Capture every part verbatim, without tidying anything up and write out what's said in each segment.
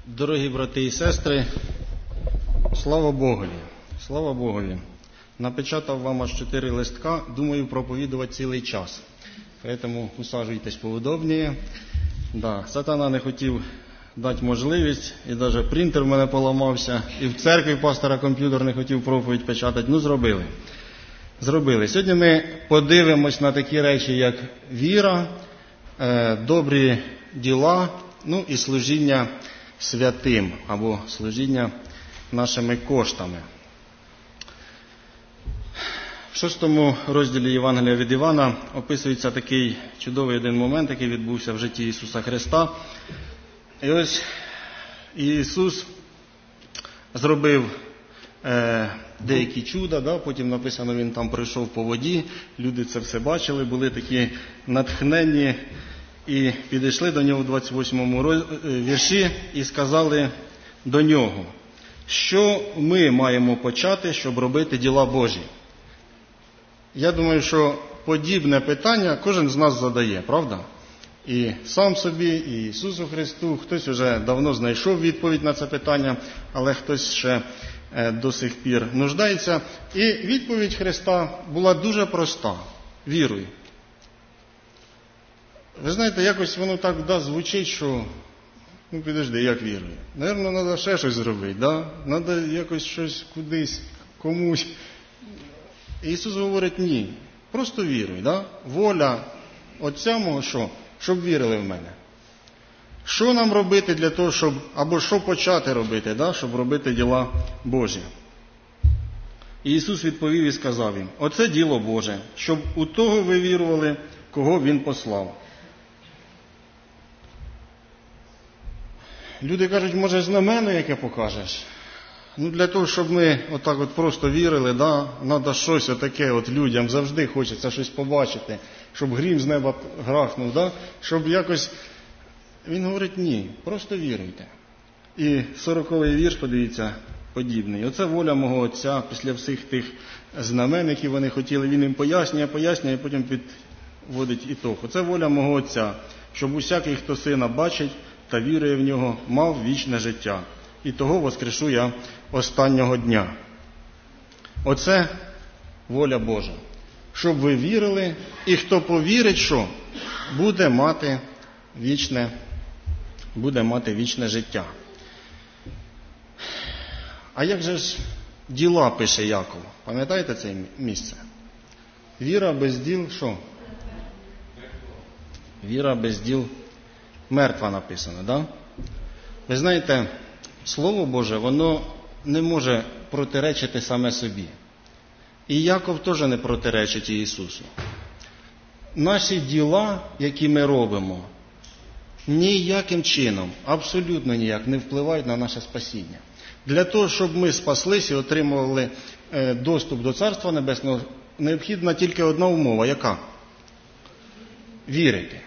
Дорогі брати і сестри, слава Богові, слава Богові. Напечатав вам аж чотири листка, думаю проповідувати цілий час. Тому усаджуйтесь поудобніше. Да, сатана не хотів дати можливість, і навіть принтер в мене поламався, і в церкві пастора комп'ютер не хотів проповідь печатати. Ну, зробили. Зробили. Сьогодні ми подивимось на такі речі, як віра, добрі діла, ну і служіння святим, або служіння нашими коштами. В шостому розділі Євангелія від Івана описується такий чудовий один момент, який відбувся в житті Ісуса Христа. І ось Ісус зробив е, деякі чуда, да? Потім написано, Він там пройшов по воді, люди це все бачили, були такі натхненні, і підійшли до Нього в двадцять восьмому вірші і сказали до Нього, що ми маємо почати, щоб робити діла Божі. Я думаю, що подібне питання кожен з нас задає, правда? І сам собі, і Ісусу Христу. Хтось вже давно знайшов відповідь на це питання, але хтось ще до сих пір нуждається. І відповідь Христа була дуже проста. Віруй. Ви знаєте, якось воно так да, звучить, що, ну підожди, як віруй? Наверно, треба ще щось зробити, да? Треба якось щось кудись, комусь. Ісус говорить, ні, просто віруй, да? Воля Отця мого, що? Щоб вірили в мене. Що нам робити для того, щоб, або що почати робити, да? Щоб робити діла Божі? І Ісус відповів і сказав їм, оце діло Боже, щоб у того ви вірували, кого Він послав. Люди кажуть, може знамено яке покажеш? Ну, для того, щоб ми отак от просто вірили, да, треба щось отаке от людям, завжди хочеться щось побачити, щоб грім з неба грахнув, да, щоб якось... Він говорить, ні, просто віруйте. І сороковий вірш, подивіться, подібний. Оце воля мого Отця, після всіх тих знамен, які вони хотіли, він їм пояснює, пояснює, і потім підводить ітог. Оце воля мого Отця, щоб усякий, хто Сина бачить та вірує в Нього, мав вічне життя. І того воскрешу я останнього дня. Оце воля Божа. Щоб ви вірили, і хто повірить, що буде мати вічне, буде мати вічне життя. А як же ж діла пише Яков? Пам'ятаєте це місце? Віра без діл, що? Віра без діл мертва написано, да? Ви знаєте, Слово Боже, воно не може протиречити саме собі. І Яков теж не протиречить Ісусу. Наші діла, які ми робимо, ніяким чином, абсолютно ніяк не впливають на наше спасіння. Для того, щоб ми спаслися і отримували доступ до Царства Небесного, необхідна тільки одна умова. Яка? Вірити.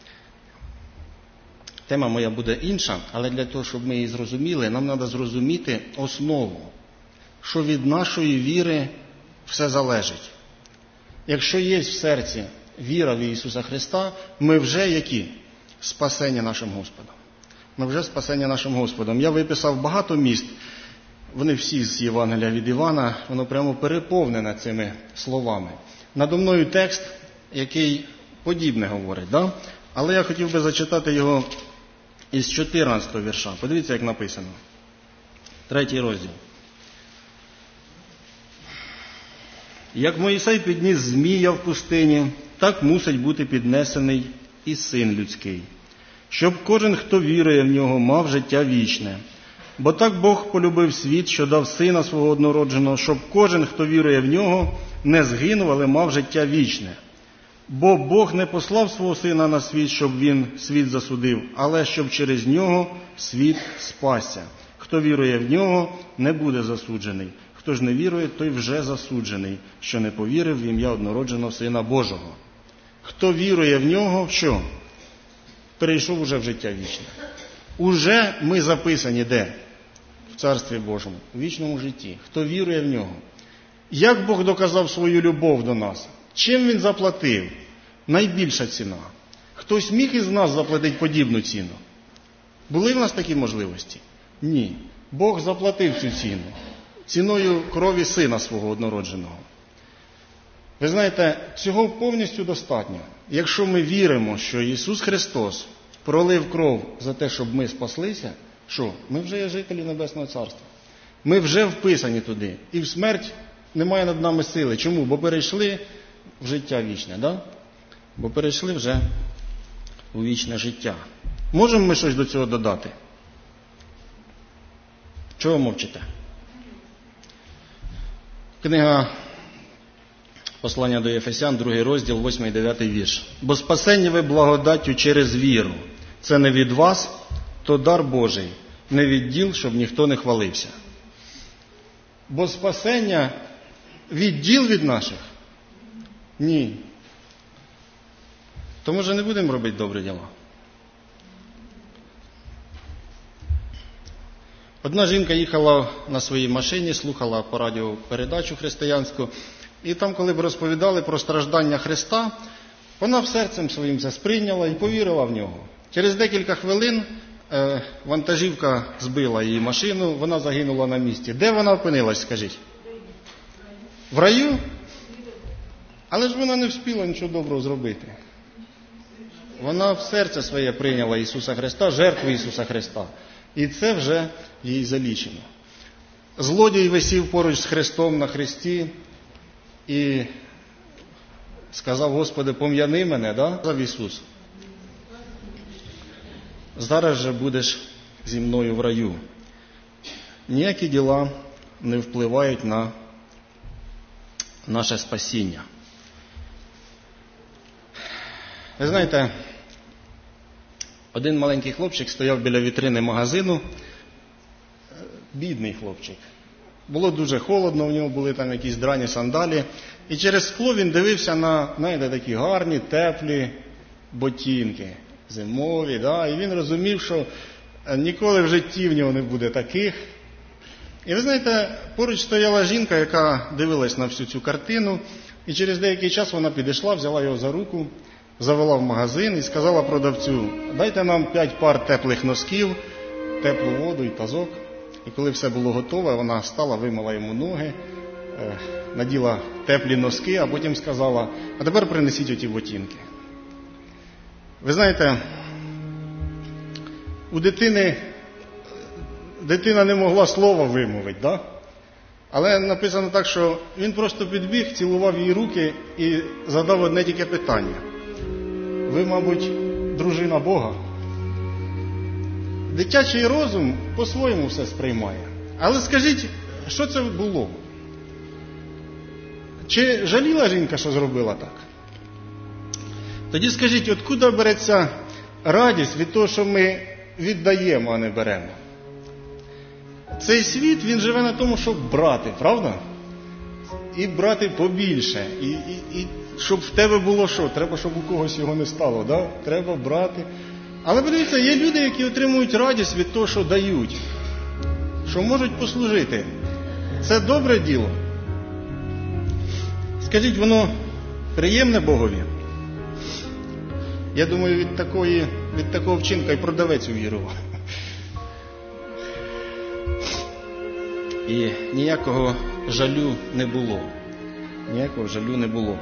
Тема моя буде інша, але для того, щоб ми її зрозуміли, нам треба зрозуміти основу, що від нашої віри все залежить. Якщо є в серці віра в Ісуса Христа, ми вже які? Спасені нашим Господом. Ми вже спасені нашим Господом. Я виписав багато міст, вони всі з Євангелія від Івана, воно прямо переповнене цими словами. Надо мною текст, який подібне говорить, да? Але я хотів би зачитати його із чотирнадцятого вірша. Подивіться, як написано. Третій розділ. Як Мойсей підніс змія в пустині, так мусить бути піднесений і Син людський, щоб кожен, хто вірує в нього, мав життя вічне. Бо так Бог полюбив світ, що дав Сина свого однородженого, щоб кожен, хто вірує в нього, не згинув, але мав життя вічне. Бо Бог не послав свого Сина на світ, щоб він світ засудив, але щоб через нього світ спасся. Хто вірує в нього, не буде засуджений. Хто ж не вірує, той вже засуджений, що не повірив в ім'я однородженого Сина Божого. Хто вірує в нього, що? Перейшов уже в життя вічне. Уже ми записані де? В Царстві Божому, у вічному житті. Хто вірує в нього. Як Бог доказав свою любов до нас? Чим Він заплатив? Найбільша ціна. Хтось міг із нас заплатити подібну ціну? Були в нас такі можливості? Ні. Бог заплатив цю ціну. Ціною крові Сина свого однородженого. Ви знаєте, цього повністю достатньо. Якщо ми віримо, що Ісус Христос пролив кров за те, щоб ми спаслися, що? Ми вже є жителі Небесного Царства. Ми вже вписані туди. І в смерть немає над нами сили. Чому? Бо перейшли в життя вічне, да? Бо перейшли вже у вічне життя. Можемо ми щось до цього додати? Чого мовчите? Книга Послання до Єфесян, другий розділ, восьмий дев'ятий вірш. Бо спасені ви благодаттю через віру. Це не від вас, то дар Божий, не від діл, щоб ніхто не хвалився. Бо спасення від діл від наших? Ні. То, може, не будемо робити добрі діла? Одна жінка їхала на своїй машині, слухала по радіо передачу християнську, і там, коли б розповідали про страждання Христа, вона в серцем своїм це сприйняла і повірила в нього. Через декілька хвилин е, вантажівка збила її машину, вона загинула на місці. Де вона опинилась, скажіть? В раю? Але ж вона не встигла нічого доброго зробити. Вона в серце своє прийняла Ісуса Христа, жертву Ісуса Христа. І це вже їй залічено. Злодій висів поруч з Христом на хресті і сказав: Господи, пом'яни мене, да? Сказав Ісус. Зараз же будеш зі мною в раю. Ніякі діла не впливають на наше спасіння. Ви знаєте, один маленький хлопчик стояв біля вітрини магазину, бідний хлопчик. Було дуже холодно, у нього були там якісь драні сандалі. І через скло він дивився на, знаєте, такі гарні, теплі ботинки, зимові. Да? І він розумів, що ніколи в житті в нього не буде таких. І ви знаєте, поруч стояла жінка, яка дивилась на всю цю картину. І через деякий час вона підійшла, взяла його за руку, завела в магазин і сказала продавцю: дайте нам п'ять пар теплих носків, теплу воду і тазок. І коли все було готове, вона стала, вимила йому ноги, наділа теплі носки, а потім сказала: а тепер принесіть оті ботинки. Ви знаєте, у дитини, дитина не могла слова вимовити, да? Але написано так, що він просто підбіг, цілував її руки і задав одне тільки питання: ви, мабуть, дружина Бога? Дитячий розум по-своєму все сприймає. Але скажіть, що це було? Чи жаліла жінка, що зробила так? Тоді скажіть, откуда береться радість від того, що ми віддаємо, а не беремо? Цей світ, він живе на тому, щоб брати, правда? І брати побільше. І, і, і щоб в тебе було що? Треба, щоб у когось його не стало, да? Треба брати. Але подивіться, є люди, які отримують радість від того, що дають, що можуть послужити. Це добре діло. Скажіть, воно приємне Богові? Я думаю, від такої, від такого вчинка і продавець увірував. І ніякого жалю не було. Ніякого жалю не було.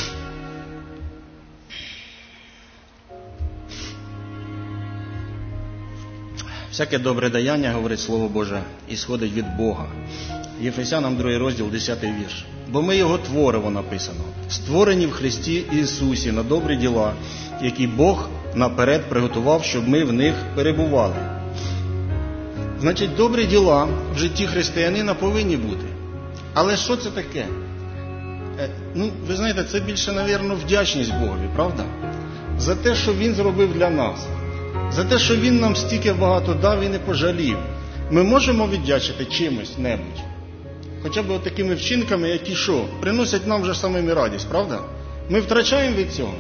Всяке добре даяння, говорить Слово Боже, ісходить від Бога. Єфесянам другий розділ, десятий вірш. Бо ми Його творимо, написано, створені в Христі Ісусі на добрі діла, які Бог наперед приготував, щоб ми в них перебували. Значить, добрі діла в житті християнина повинні бути. Але що це таке? Е, ну, ви знаєте, це більше, навірно, вдячність Богові, правда? За те, що Він зробив для нас. За те, що Він нам стільки багато дав і не пожалів. Ми можемо віддячити чимось, небудь. Хоча б такими вчинками, які що? Приносять нам вже самим і радість, правда? Ми втрачаємо від цього.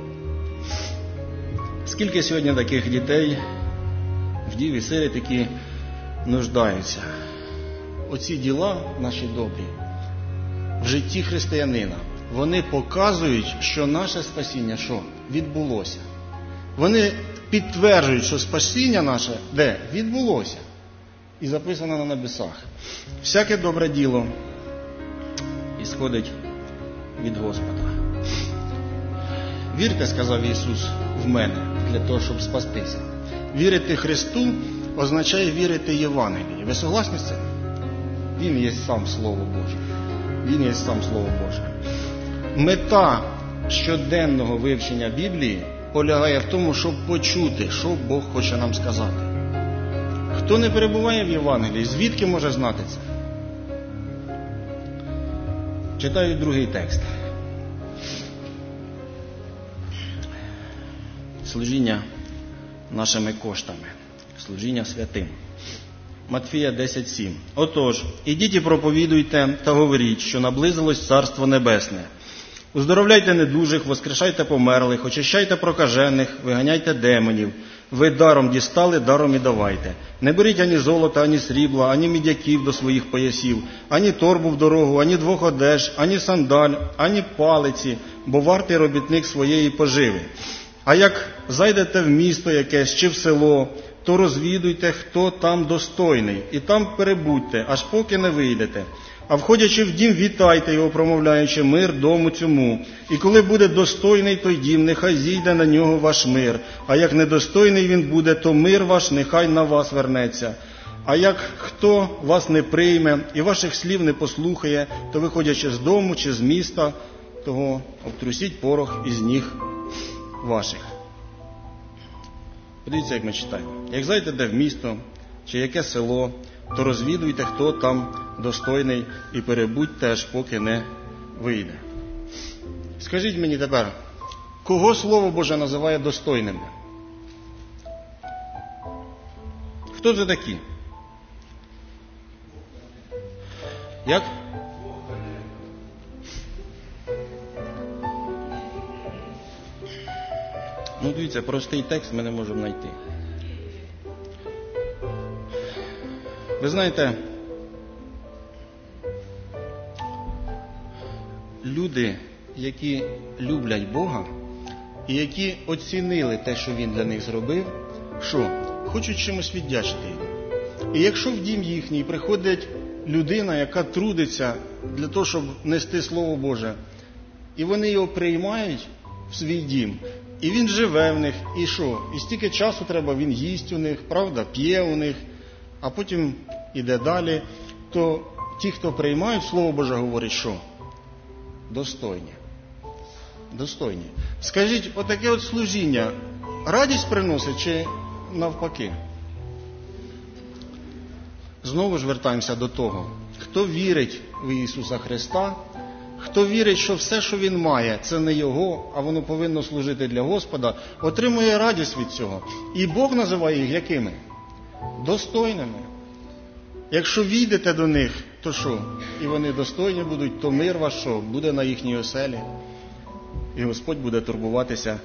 Скільки сьогодні таких дітей, вдів і сиріт, які нуждаються. Оці діла наші добрі в житті християнина, вони показують, що наше спасіння, що? Відбулося. Вони підтверджують, що спасіння наше, де? Відбулося. і записано на небесах. Всяке добре діло ісходить від Господа. Вірте, сказав Ісус, в мене, для того, щоб спастися. Вірити Христу означає вірити Євангелії. Ви согласні з цим? Він є сам Слово Боже. Він є сам Слово Боже. Мета щоденного вивчення Біблії полягає в тому, щоб почути, що Бог хоче нам сказати. Хто не перебуває в Євангелії, звідки може знати це? Читаю другий текст. Служіння нашими коштами. Служіння святим. Матфія десять сім. Отож, ідіть і проповідуйте та говоріть, що наблизилось Царство Небесне. Уздоровляйте недужих, воскрешайте померлих, очищайте прокажених, виганяйте демонів. Ви даром дістали, даром і давайте. Не беріть ані золота, ані срібла, ані мідяків до своїх поясів, ані торбу в дорогу, ані двох одеж, ані сандаль, ані палиці, бо вартий робітник своєї поживи. А як зайдете в місто якесь чи в село, то розвідуйте, хто там достойний, і там перебудьте, аж поки не вийдете. А входячи в дім, вітайте його, промовляючи мир дому цьому. І коли буде достойний той дім, нехай зійде на нього ваш мир. А як недостойний він буде, то мир ваш нехай на вас вернеться. А як хто вас не прийме і ваших слів не послухає, то виходячи з дому чи з міста, того обтрусіть порох із ніг ваших. Подивіться, як ми читаємо. Як зайдете в місто чи яке село, то розвідуйте, хто там достойний, і перебудьте, аж поки не вийде. Скажіть мені тепер, кого Слово Боже називає достойними? Хто це такі? Як? Ну, дивіться, простий текст ми не можемо знайти. Ви знаєте, люди, які люблять Бога і які оцінили те, що Він для них зробив, що? Хочуть чимось віддячити йому. І якщо в дім їхній приходить людина, яка трудиться для того, щоб нести Слово Боже, і вони його приймають в свій дім, і він живе в них, і що? І стільки часу треба, він їсть у них, правда, п'є у них, а потім іде далі, то ті, хто приймають Слово Боже, говорять, що? Достойні. Достойні. Скажіть, отаке от служіння радість приносить чи навпаки? Знову ж вертаємося до того, хто вірить в Ісуса Христа, хто вірить, що все, що Він має, це не Його, а воно повинно служити для Господа, отримує радість від цього. І Бог називає їх якими? Достойними. Якщо війдете до них, то що? І вони достойні будуть, то мир ваш що? Буде на їхній оселі. І Господь буде турбуватися,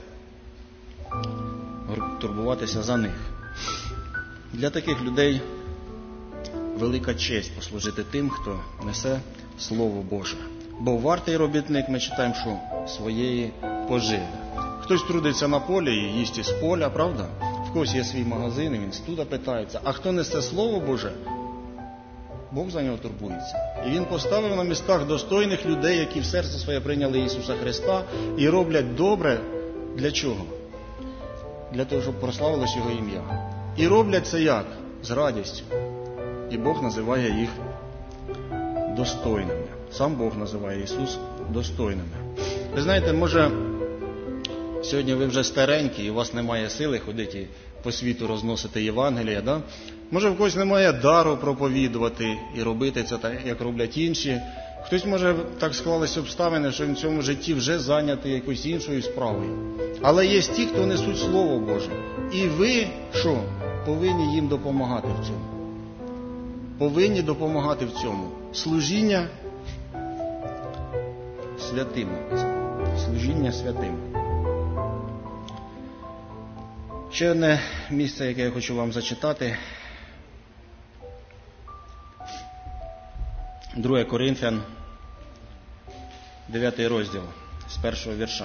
турбуватися за них. Для таких людей велика честь послужити тим, хто несе Слово Боже. Бо вартий робітник, ми читаємо, що своєї поживи. Хтось трудиться на полі і їсть із поля, правда? В когось є свій магазин, і він студа питається. А хто несе Слово Боже, Бог за нього турбується. І Він поставив на містах достойних людей, які в серце своє прийняли Ісуса Христа і роблять добре для чого? Для того, щоб прославилось Його ім'я. І роблять це як? З радістю. І Бог називає їх достойними. Сам Бог називає Ісус достойними. Ви знаєте, може, сьогодні ви вже старенькі, і у вас немає сили ходити по світу розносити Євангелія, да? Може, в когось немає дару проповідувати і робити це так, як роблять інші. Хтось, може, так склалися обставини, що він в цьому житті вже зайнятий якоюсь іншою справою. Але є ті, хто несуть Слово Боже. І ви, що, повинні їм допомагати в цьому. Повинні допомагати в цьому. Служіння святим. Служіння святим. Ще одне місце, яке я хочу вам зачитати. Друге Коринфян, дев'ятий розділ, з першого вірша.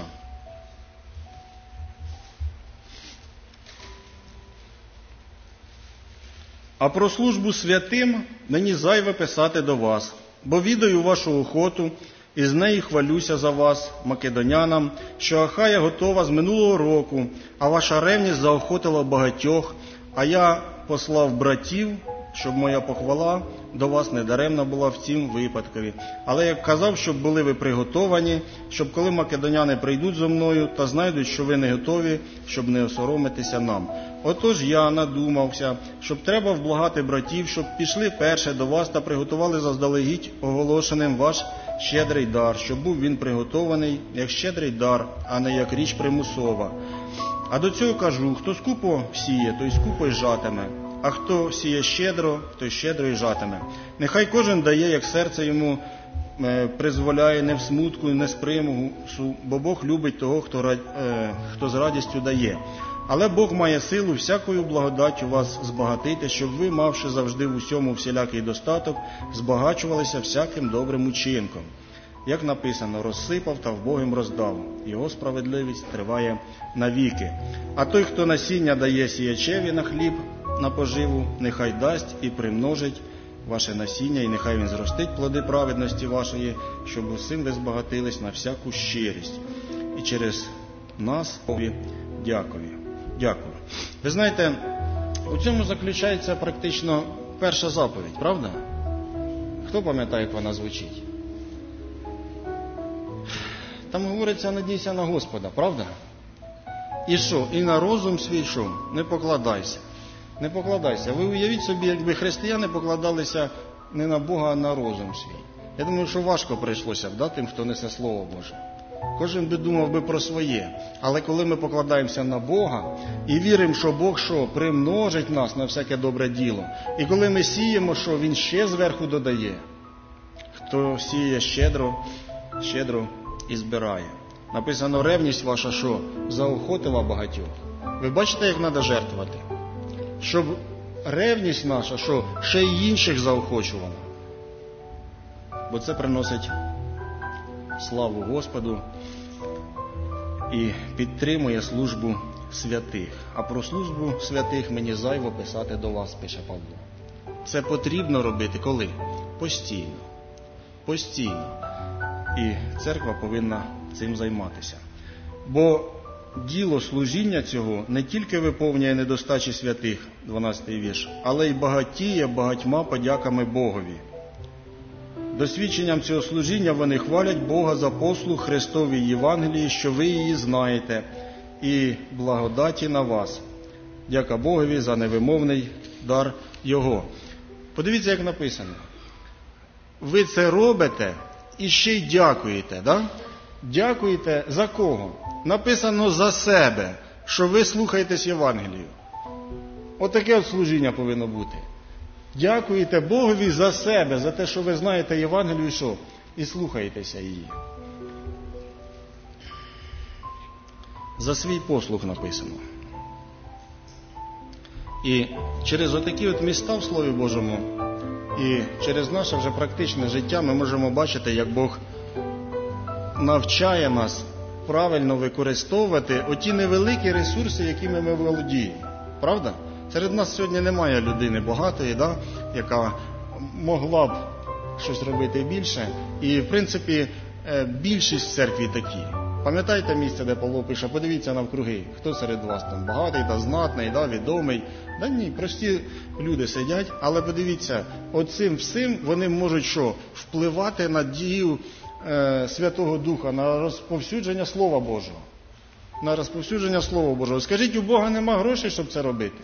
А про службу святим мені зайве писати до вас, бо відаю вашу охоту, і з неї хвалюся за вас, македонянам, що Ахая готова з минулого року, а ваша ревність заохотила багатьох, а я послав братів, щоб моя похвала до вас недаремна була в цім випадкові. Але як казав, щоб були ви приготовані, щоб коли македоняни прийдуть зо мною та знайдуть, що ви не готові, щоб не осоромитися нам. Отож я надумався, щоб треба вблагати братів, щоб пішли перше до вас та приготували заздалегідь оголошеним ваш щедрий дар, щоб був він приготований як щедрий дар, а не як річ примусова. А до цього кажу, хто скупо сіє, той скупо й жатиме, а хто сіє щедро, той щедро й жатиме. Нехай кожен дає, як серце йому призволяє, не в смутку, не з примусу, бо Бог любить того, хто, хто з радістю дає. Але Бог має силу всякою благодаттю вас збагатити, щоб ви, мавши завжди в усьому всілякий достаток, збагачувалися всяким добрим учинком. Як написано, розсипав та вбогим роздав, його справедливість триває навіки. А той, хто насіння дає сіячеві на хліб, на поживу, нехай дасть і примножить ваше насіння, і нехай він зростить плоди праведності вашої, щоб усім ви збагатились на всяку щирість. І через нас Богові дякую. Дякую. Ви знаєте, у цьому заключається практично перша заповідь, правда? Хто пам'ятає, як вона звучить? Там говориться, надійся на Господа, правда? І що? І на розум свій що? Не покладайся. Не покладайся. Ви уявіть собі, якби християни покладалися не на Бога, а на розум свій. Я думаю, що важко прийшлося б, да, тим, хто несе Слово Боже. Кожен би думав би про своє. Але коли ми покладаємося на Бога і віримо, що Бог що? Примножить нас на всяке добре діло. І коли ми сіємо, що Він ще зверху додає. Хто сіє щедро, щедро і збирає. Написано, ревність ваша що? Заохотила багатьох. Ви бачите, як треба жертвувати? Щоб ревність наша, що ще й інших заохочувала. Бо це приносить славу Господу і підтримує службу святих. А про службу святих мені зайво писати до вас, пише Павло. Це потрібно робити коли? Постійно. Постійно. І церква повинна цим займатися. Бо діло служіння цього не тільки виповнює недостачі святих, дванадцятий вірш, але й багатіє багатьма подяками Богові. Досвідченням цього служіння вони хвалять Бога за послуг Христовій Євангелії, що ви її знаєте, і благодаті на вас. Дяка Богові за невимовний дар Його. Подивіться, як написано. Ви це робите і ще й дякуєте, да? Дякуєте за кого? Написано за себе, що ви слухаєтесь Євангелію. Отаке от служіння повинно бути. Дякуєте Богові за себе, за те, що ви знаєте Євангелію, що? І слухаєтеся її. За свій послуг написано. І через отакі от міста в Слові Божому, і через наше вже практичне життя ми можемо бачити, як Бог навчає нас правильно використовувати оті невеликі ресурси, якими ми володіємо. Правда? Серед нас сьогодні немає людини багатої, да, яка могла б щось робити більше. І, в принципі, більшість в церкві такі. Пам'ятаєте місце, де Павло пише, подивіться навкруги, хто серед вас там багатий та знатний, да, відомий. Да ні, прості люди сидять, але подивіться, оцим всім вони можуть що? Впливати на дію е, Святого Духа, на розповсюдження Слова Божого. На розповсюдження Слова Божого. Скажіть, у Бога нема грошей, щоб це робити?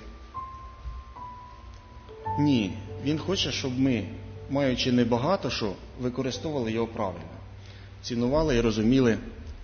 Ні, Він хоче, щоб ми, маючи небагато що, використовували його правильно. Цінували і розуміли,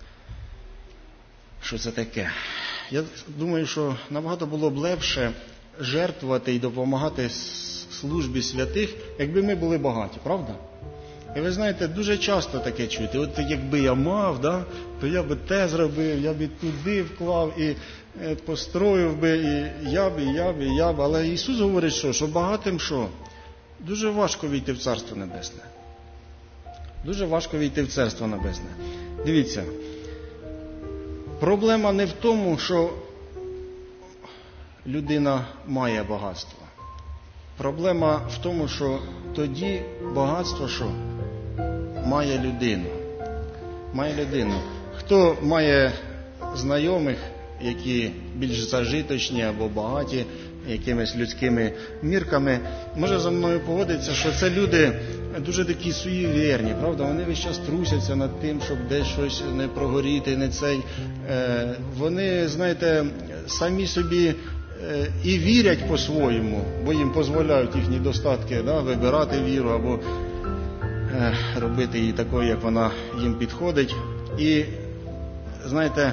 що це таке. Я думаю, що набагато було б легше жертвувати і допомагати службі святих, якби ми були багаті, правда? І ви знаєте, дуже часто таке чуєте. От якби я мав, да, то я би те зробив, я би туди вклав і построїв би, і я б, і я б, і я б. Але Ісус говорить, що, що багатим що? Дуже важко війти в Царство Небесне. Дуже важко війти в Царство Небесне. Дивіться, проблема не в тому, що людина має багатство. Проблема в тому, що тоді багатство що? Має людину. Має людину. Хто має знайомих, які більш зажиточні або багаті якимись людськими мірками, може за мною погодитися, що це люди дуже такі суєвірні, правда? Вони весь час трусяться над тим, щоб десь щось не прогоріти, не цей. Вони, знаєте, самі собі і вірять по-своєму, бо їм дозволяють їхні достатки, да, вибирати віру або робити її такою, як вона їм підходить. І, знаєте,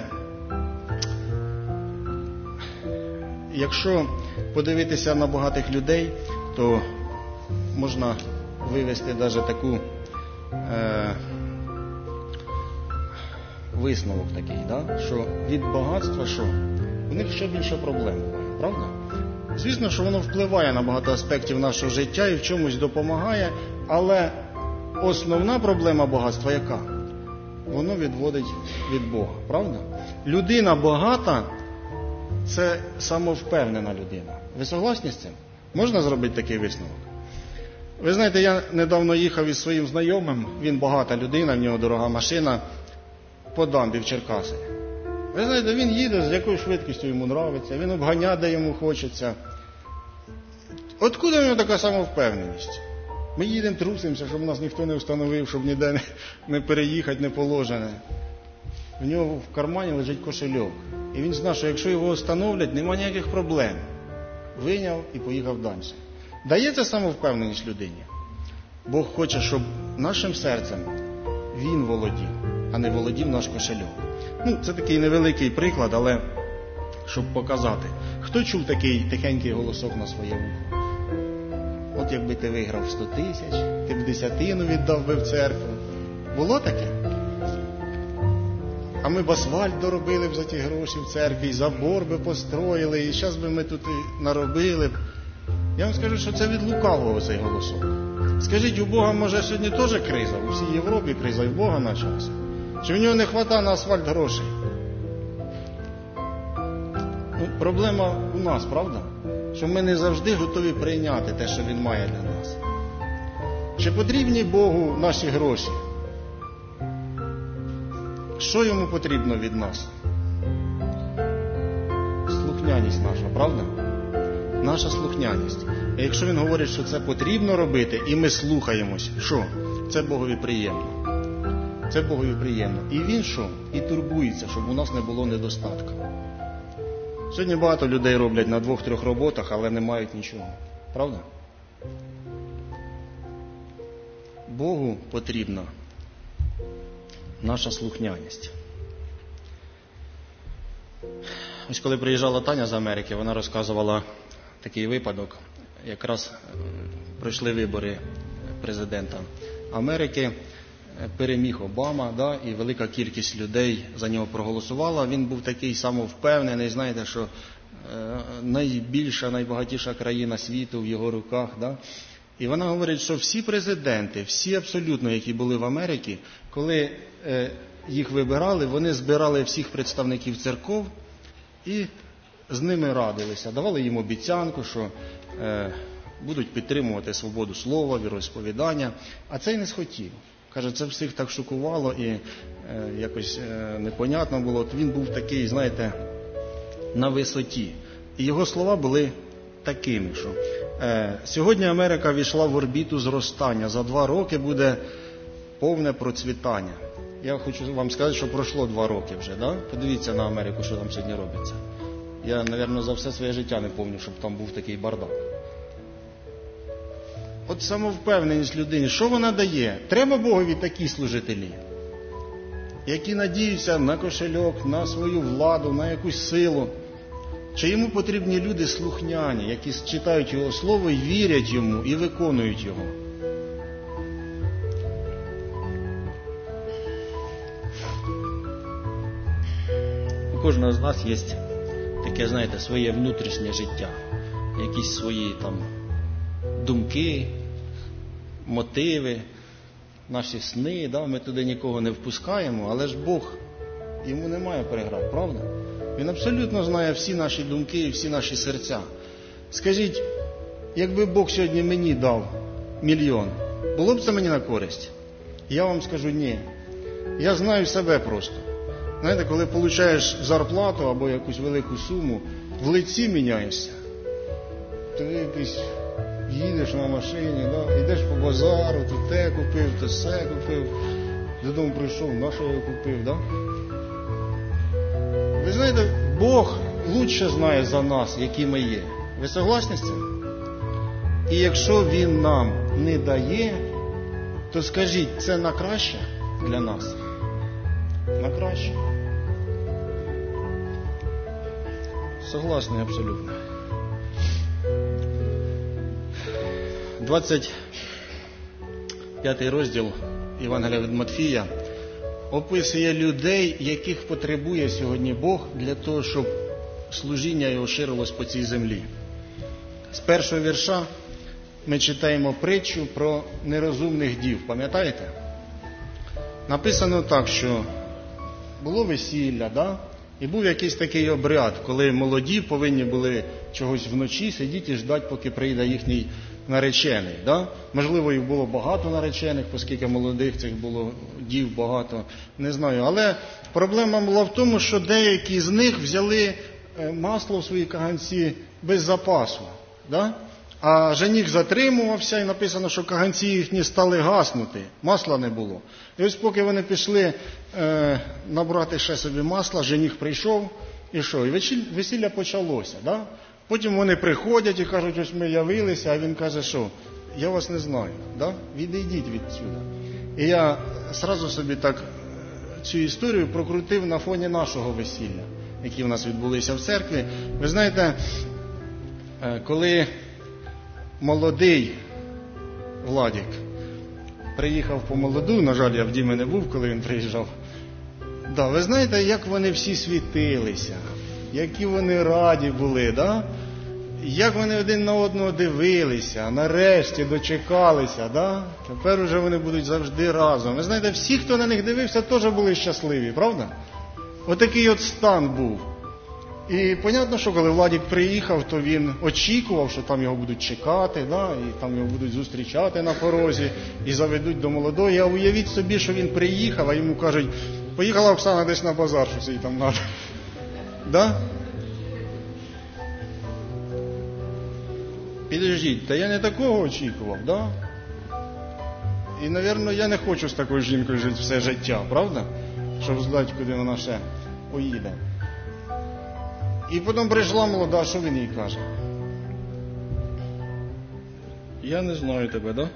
якщо подивитися на багатих людей, то можна вивести навіть таку е, висновок такий, да? Що від багатства що? У них ще більше проблем, правда? Звісно, що воно впливає на багато аспектів нашого життя і в чомусь допомагає, але основна проблема багатства яка? Воно відводить від Бога, правда? Людина багата – це самовпевнена людина. Ви согласні з цим? Можна зробити такий висновок? Ви знаєте, я недавно їхав із своїм знайомим, він багата людина, в нього дорога машина, по дамбі в Черкаси. Ви знаєте, він їде, з якою швидкістю йому подобається, він обганяє, де йому хочеться. Откуда в нього така самовпевненість? Ми їдемо, трусимося, щоб нас ніхто не встановив, щоб ніде не, не переїхати, не положене. В нього в кармані лежить кошельок. І він знає, що якщо його встановлять, нема ніяких проблем. Вийняв і поїхав далі. Дається самовпевненість людині? Бог хоче, щоб нашим серцем він володів, а не володів наш кошельок. Ну, це такий невеликий приклад, але щоб показати. Хто чув такий тихенький голосок на своє вухо? От якби ти виграв сто тисяч, ти б десятину віддав би в церкву. Було таке? А ми б асфальт доробили б за ті гроші в церкві, і забор би построїли, і зараз би ми тут і наробили б. Я вам скажу, що це від лукавого цей голосок. Скажіть, у Бога може сьогодні теж криза? У всій Європі криза, і в Бога на час. Чи в нього не вистачає на асфальт грошей? Ну, проблема у нас, правда? Що ми не завжди готові прийняти те, що Він має для нас. Чи потрібні Богу наші гроші? Що йому потрібно від нас? Слухняність наша, правда? Наша слухняність. А якщо він говорить, що це потрібно робити, і ми слухаємось, що? Це Богові приємно. Це Богові приємно. І він що? І турбується, щоб у нас не було недостатку. Сьогодні багато людей роблять на двох-трьох роботах, але не мають нічого. Правда? Богу потрібна наша слухняність. Ось коли приїжджала Таня з Америки, вона розказувала такий випадок. Якраз пройшли вибори президента Америки, переміг Обама, да, і велика кількість людей за нього проголосувала. Він був такий самовпевнений, знаєте, що е, найбільша, найбагатіша країна світу в його руках. Да. І вона говорить, що всі президенти, всі абсолютно, які були в Америці, коли е, їх вибирали, вони збирали всіх представників церков і з ними радилися, давали їм обіцянку, що е, будуть підтримувати свободу слова, віросповідання, а цей не схотів. Каже, це всіх так шокувало і е, якось е, непонятно було. От він був такий, знаєте, на висоті. І його слова були такими, що е, сьогодні Америка війшла в орбіту зростання, за два роки буде повне процвітання. Я хочу вам сказати, що пройшло два роки вже, да? Подивіться на Америку, що там сьогодні робиться. Я, мабуть, за все своє життя не пам'ятаю, щоб там був такий бардак. От самовпевненість людині, що вона дає? Треба Богові такі служителі, які надіються на кошельок, на свою владу, на якусь силу. Чи йому потрібні люди слухняні, які читають його слово і вірять йому, і виконують його? У кожного з нас є таке, знаєте, своє внутрішнє життя, якісь свої там думки, мотиви, наші сни, да? Ми туди нікого не впускаємо, але ж Бог, йому немає переград, правда? Він абсолютно знає всі наші думки і всі наші серця. Скажіть, якби Бог сьогодні мені дав мільйон, було б це мені на користь? Я вам скажу ні. Я знаю себе просто. Знаєте, коли получаєш зарплату або якусь велику суму, в лиці міняєшся. Ти якийсь їдеш на машині, да? Йдеш по базару, то те купив, то все купив, додому прийшов, на що я купив, да? Ви знаєте, Бог лучше знає за нас, які ми є. Ви согласні з цим? І якщо Він нам не дає, то скажіть, це на краще для нас? На краще. Согласний абсолютно. двадцять п'ятий розділ Євангелія від Матфія описує людей, яких потребує сьогодні Бог для того, щоб служіння його ширилось по цій землі. З першого вірша ми читаємо притчу про нерозумних дів. Пам'ятаєте? Написано так, що було весілля, да? І був якийсь такий обряд, коли молоді повинні були чогось вночі сидіти і ждати, поки прийде їхній наречений. Да? Можливо, їх було багато наречених, оскільки молодих цих було дів багато, не знаю. Але проблема була в тому, що деякі з них взяли масло в свої каганці без запасу. Да? А жених затримувався, і написано, що каганці їхні стали гаснути, масла не було. І ось поки вони пішли е, набрати ще собі масла, жених прийшов, і що? І весілля почалося. Да? Потім вони приходять і кажуть, ось ми явилися, а він каже, що я вас не знаю, да? Відійдіть відсюди. І я сразу собі так цю історію прокрутив на фоні нашого весілля, які в нас відбулися в церкві. Ви знаєте, коли молодий Владик приїхав по молоду, на жаль, я в Дімі не був, коли він приїжджав. Да, ви знаєте, як вони всі світилися, які вони раді були, да? Як вони один на одного дивилися, нарешті дочекалися, да? Тепер уже вони будуть завжди разом. Ви знаєте, всі, хто на них дивився, теж були щасливі, правда? Отакий от стан був. І понятно, що коли Владик приїхав, то він очікував, що там його будуть чекати, да? І там його будуть зустрічати на порозі, і заведуть до молодої. А уявіть собі, що він приїхав, а йому кажуть, поїхала Оксана десь на базар, щось їй там треба. Да? Підождіть, та я не такого очікував, да? І, напевно, я не хочу з такою жінкою жити все життя, правда? Щоб знати, куди вона ще поїде. І потім прийшла молода, що він їй каже? Я не знаю тебе, да?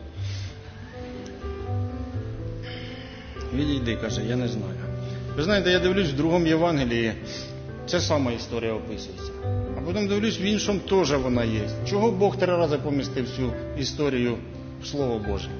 Відійди, каже, я не знаю. Ви знаєте, я дивлюсь в другому Євангелії, ця сама історія описується. А потім дивлюсь, в іншому теж вона є. Чого Бог три рази помістив цю історію в Слово Боже?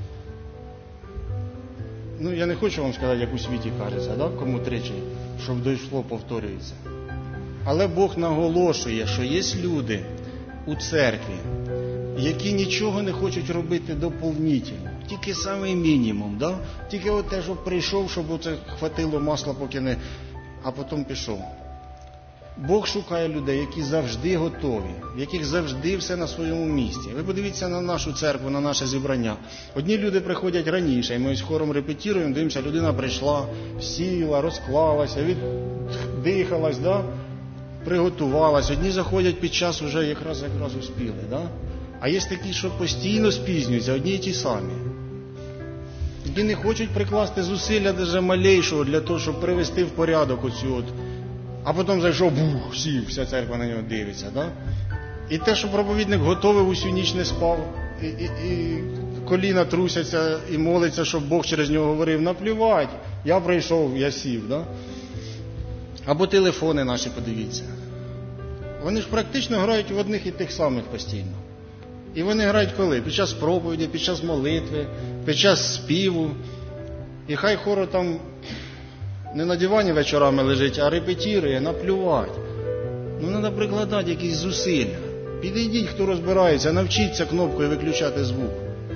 Ну, я не хочу вам сказати, як у світі кажеться, да? Кому тричі, щоб дійшло, повторюється. Але Бог наголошує, що є люди у церкві, які нічого не хочуть робити доповнительно. Тільки самий мінімум, да? Тільки от те, щоб прийшов, щоб оце хватило масла, поки не... а потім пішов. Бог шукає людей, які завжди готові, в яких завжди все на своєму місці. Ви подивіться на нашу церкву, на наше зібрання. Одні люди приходять раніше, і ми з хором репетируємо, дивимося, людина прийшла, сіла, розклалася, віддихалась, да? Приготувалась. Одні заходять під час уже якраз якраз успіли, да? А є такі, що постійно спізнюються, одні і ті самі. Які не хочуть прикласти зусилля даже малейшого для того, щоб привести в порядок оцю от. А потім зайшов, бух, сів, вся церква на нього дивиться, да? І те, що проповідник готовий, усю ніч не спав, і, і, і коліна трусяться і молиться, щоб Бог через нього говорив, наплювать, я прийшов, я сів, да? Або телефони наші, подивіться. Вони ж практично грають в одних і тих самих постійно. І вони грають коли? Під час проповіді, під час молитви, під час співу. І хай хоро там не на дивані вечорами лежить, а репетирує, наплювать. Ну, треба прикладати якісь зусилля. Підійдіть, хто розбирається, навчіться кнопкою виключати звук.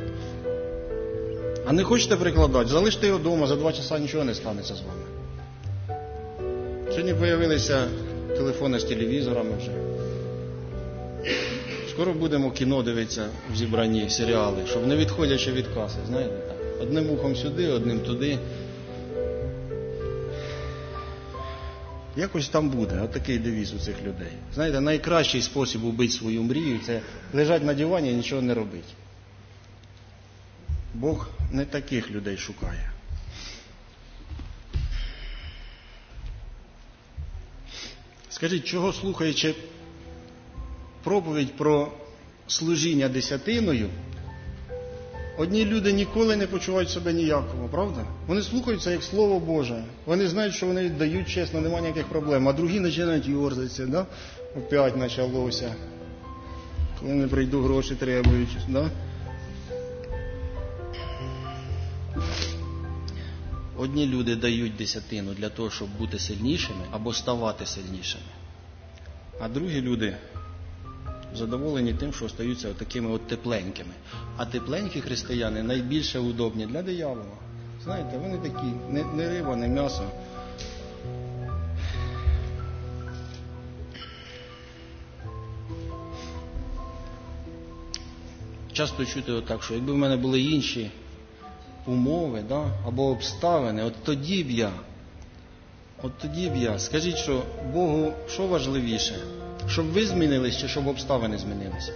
А не хочете прикладати? Залиште його вдома, за два часа нічого не станеться з вами. Сьогодні з'явилися телефони з телевізорами вже. Скоро будемо кіно дивитися в зібранні, серіали, щоб не відходячи від каси, знаєте, так. Одним ухом сюди, одним туди. Якось там буде, отакий девіз у цих людей. Знаєте, найкращий спосіб убити свою мрію – це лежати на дивані і нічого не робити. Бог не таких людей шукає. Скажіть, чого слухаючи проповідь про служіння десятиною, одні люди ніколи не почувають себе ніяково, правда? Вони слухаються як Слово Боже. Вони знають, що вони віддають чесно, немає ніяких проблем. А другі починають йорзатися, да? Опять почалося. Коли не прийду, гроші требують, да? Одні люди дають десятину для того, щоб бути сильнішими або ставати сильнішими. А другі люди задоволені тим, що остаються такими от тепленькими. А тепленькі християни найбільше удобні для диявола. Знаєте, вони такі, не, не риба, не м'ясо. Часто чути отак, що якби в мене були інші умови, да, або обставини, от тоді б я, от тоді б я, скажіть, що Богу що важливіше? Щоб ви змінились чи щоб обставини змінилися?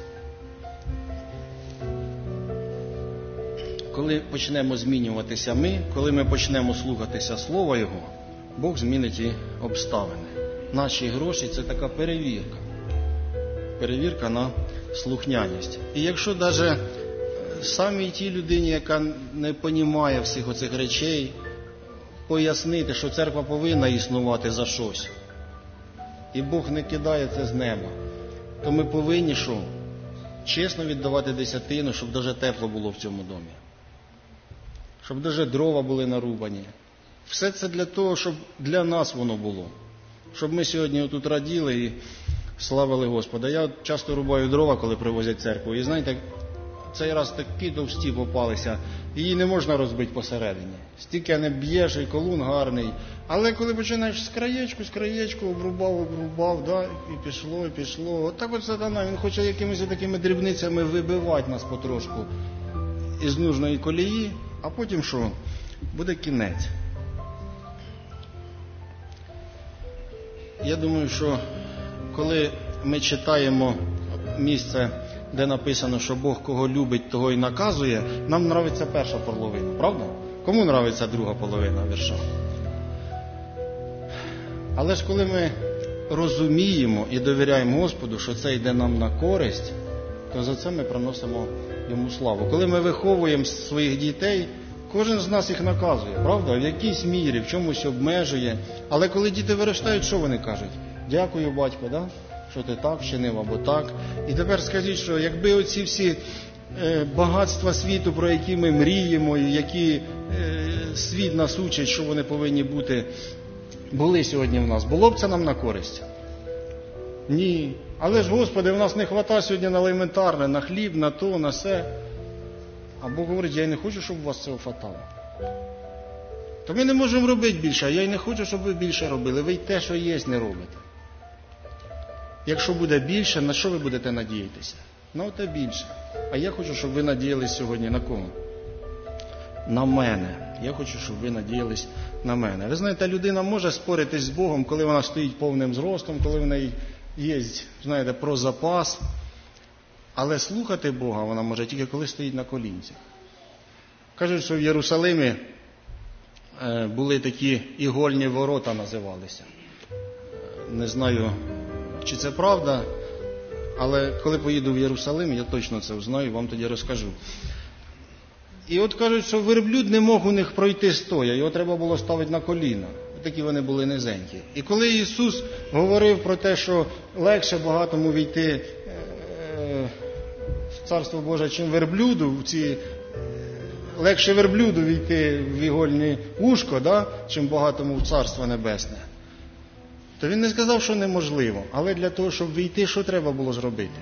Коли почнемо змінюватися ми, коли ми почнемо слухатися Слова Його, Бог змінить і обставини. Наші гроші – це така перевірка. Перевірка на слухняність. І якщо навіть самій тій людині, яка не розуміє всіх оцих речей, пояснити, що церква повинна існувати за щось, і Бог не кидає це з неба, то ми повинні що? Чесно віддавати десятину, щоб навіть тепло було в цьому домі. Щоб навіть дрова були нарубані. Все це для того, щоб для нас воно було. Щоб ми сьогодні тут раділи і славили Господа. Я часто рубаю дрова, коли привозять церкву. І знаєте, цей раз такі товсті попалися, її не можна розбити посередині. Стільки не б'єш, і колун гарний. Але коли починаєш з краєчку, з краєчку, обрубав, обрубав, да, і пішло, і пішло. От так от сатана, він хоче якимись такими дрібницями вибивати нас потрошку із нужної колії, а потім що? Буде кінець. Я думаю, що коли ми читаємо місце, де написано, що Бог кого любить, того і наказує, нам нравиться перша половина, правда? Кому нравиться друга половина вірша? Але ж коли ми розуміємо і довіряємо Господу, що це йде нам на користь, то за це ми приносимо Йому славу. Коли ми виховуємо своїх дітей, кожен з нас їх наказує, правда? В якійсь мірі, в чомусь обмежує. Але коли діти виростають, що вони кажуть? Дякую, батько, да? Що ти так вчинив або так. І тепер скажіть, що якби оці всі е, багатства світу, про які ми мріємо, і які е, світ нас учить, що вони повинні бути, були сьогодні в нас, було б це нам на користь? Ні. Але ж, Господи, в нас не вистачає сьогодні на елементарне, на хліб, на то, на все. А Бог говорить, я й не хочу, щоб у вас цього хватало. То ми не можемо робити більше, а я й не хочу, щоб ви більше робили. Ви й те, що є, не робите. Якщо буде більше, на що ви будете надіятися? На те більше. А я хочу, щоб ви надіялись сьогодні на кого? На мене. Я хочу, щоб ви надіялись на мене. Ви знаєте, людина може споритись з Богом, коли вона стоїть повним зростом, коли в неї є, знаєте, про запас. Але слухати Бога вона може тільки коли стоїть на колінцях. Кажуть, що в Єрусалимі були такі ігольні ворота, називалися. Не знаю, чи це правда, але коли поїду в Єрусалим, я точно це узнаю, вам тоді розкажу. І от кажуть, що верблюд не мог у них пройти стоя, його треба було ставити на коліна. Такі вони були низенькі. І коли Ісус говорив про те, що легше багатому війти в Царство Боже, чим верблюду, в ці, легше верблюду війти в ігольне ушко, да, чим багатому в Царство Небесне, то він не сказав, що неможливо. Але для того, щоб війти, що треба було зробити?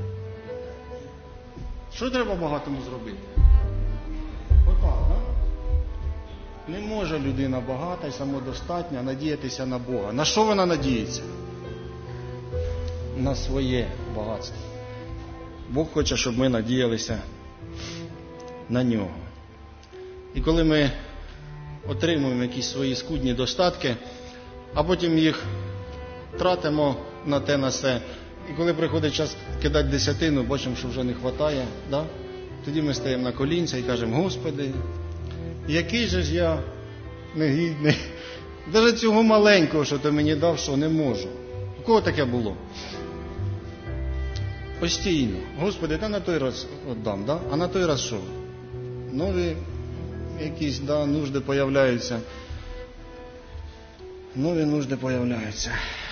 Що треба багатому зробити? Отак, да? Не може людина багата і самодостатня надіятися на Бога. На що вона надіється? На своє багатство. Бог хоче, щоб ми надіялися на нього. І коли ми отримуємо якісь свої скудні достатки, а потім їх тратимо на те, на се, і коли приходить час кидати десятину, бачимо, що вже не вистачає, да? Тоді ми стаємо на колінця і кажемо: Господи, який же ж я негідний. Навіть цього маленького, що ти мені дав, що не можу. У кого таке було? Постійно. Господи, та на той раз віддам, да? А на той раз що? Нові якісь, да, нужди появляються. Нові нужди появляються.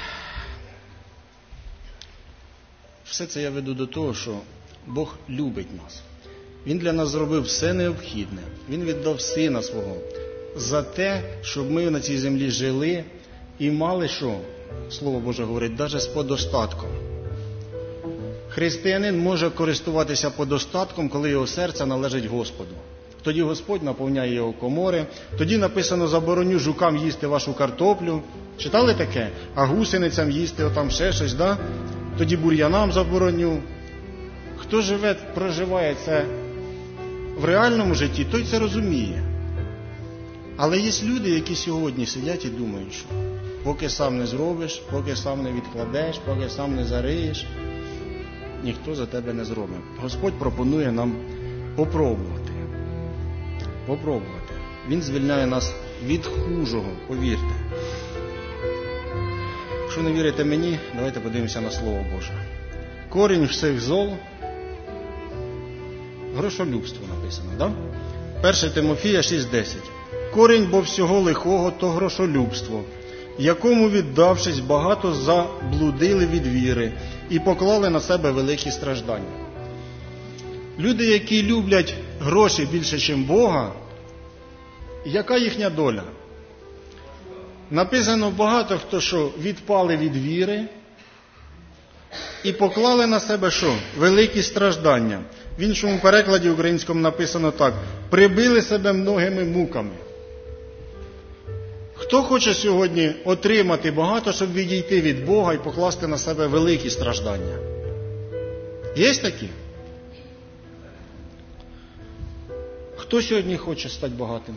Все це я веду до того, що Бог любить нас. Він для нас зробив все необхідне. Він віддав Сина Свого за те, щоб ми на цій землі жили і мали що? Слово Боже говорить, навіть з подостатком. Християнин може користуватися подостатком, коли його серце належить Господу. Тоді Господь наповняє його комори. Тоді написано: забороню жукам їсти вашу картоплю. Читали таке? А гусеницям їсти отам ще щось, да? Тоді бур'янам забороню. Хто живе, проживає це в реальному житті, той це розуміє. Але є люди, які сьогодні сидять і думають, що поки сам не зробиш, поки сам не відкладеш, поки сам не зариєш, ніхто за тебе не зробить. Господь пропонує нам попробувати. Попробувати. Він звільняє нас від хужого, повірте. Якщо не вірите мені, давайте подивимося на Слово Боже. Корінь всіх зол – грошолюбство написано, да? перше Тимофія шість десять. Корінь бо всього лихого – то грошолюбство, якому, віддавшись, багато заблудили від віри і поклали на себе великі страждання. Люди, які люблять гроші більше, ніж Бога, яка їхня доля? Написано, багато хто що відпали від віри і поклали на себе що? Великі страждання. В іншому перекладі українському написано так: прибили себе многими муками. Хто хоче сьогодні отримати багато, щоб відійти від Бога і покласти на себе великі страждання? Є такі? Хто сьогодні хоче стати багатим?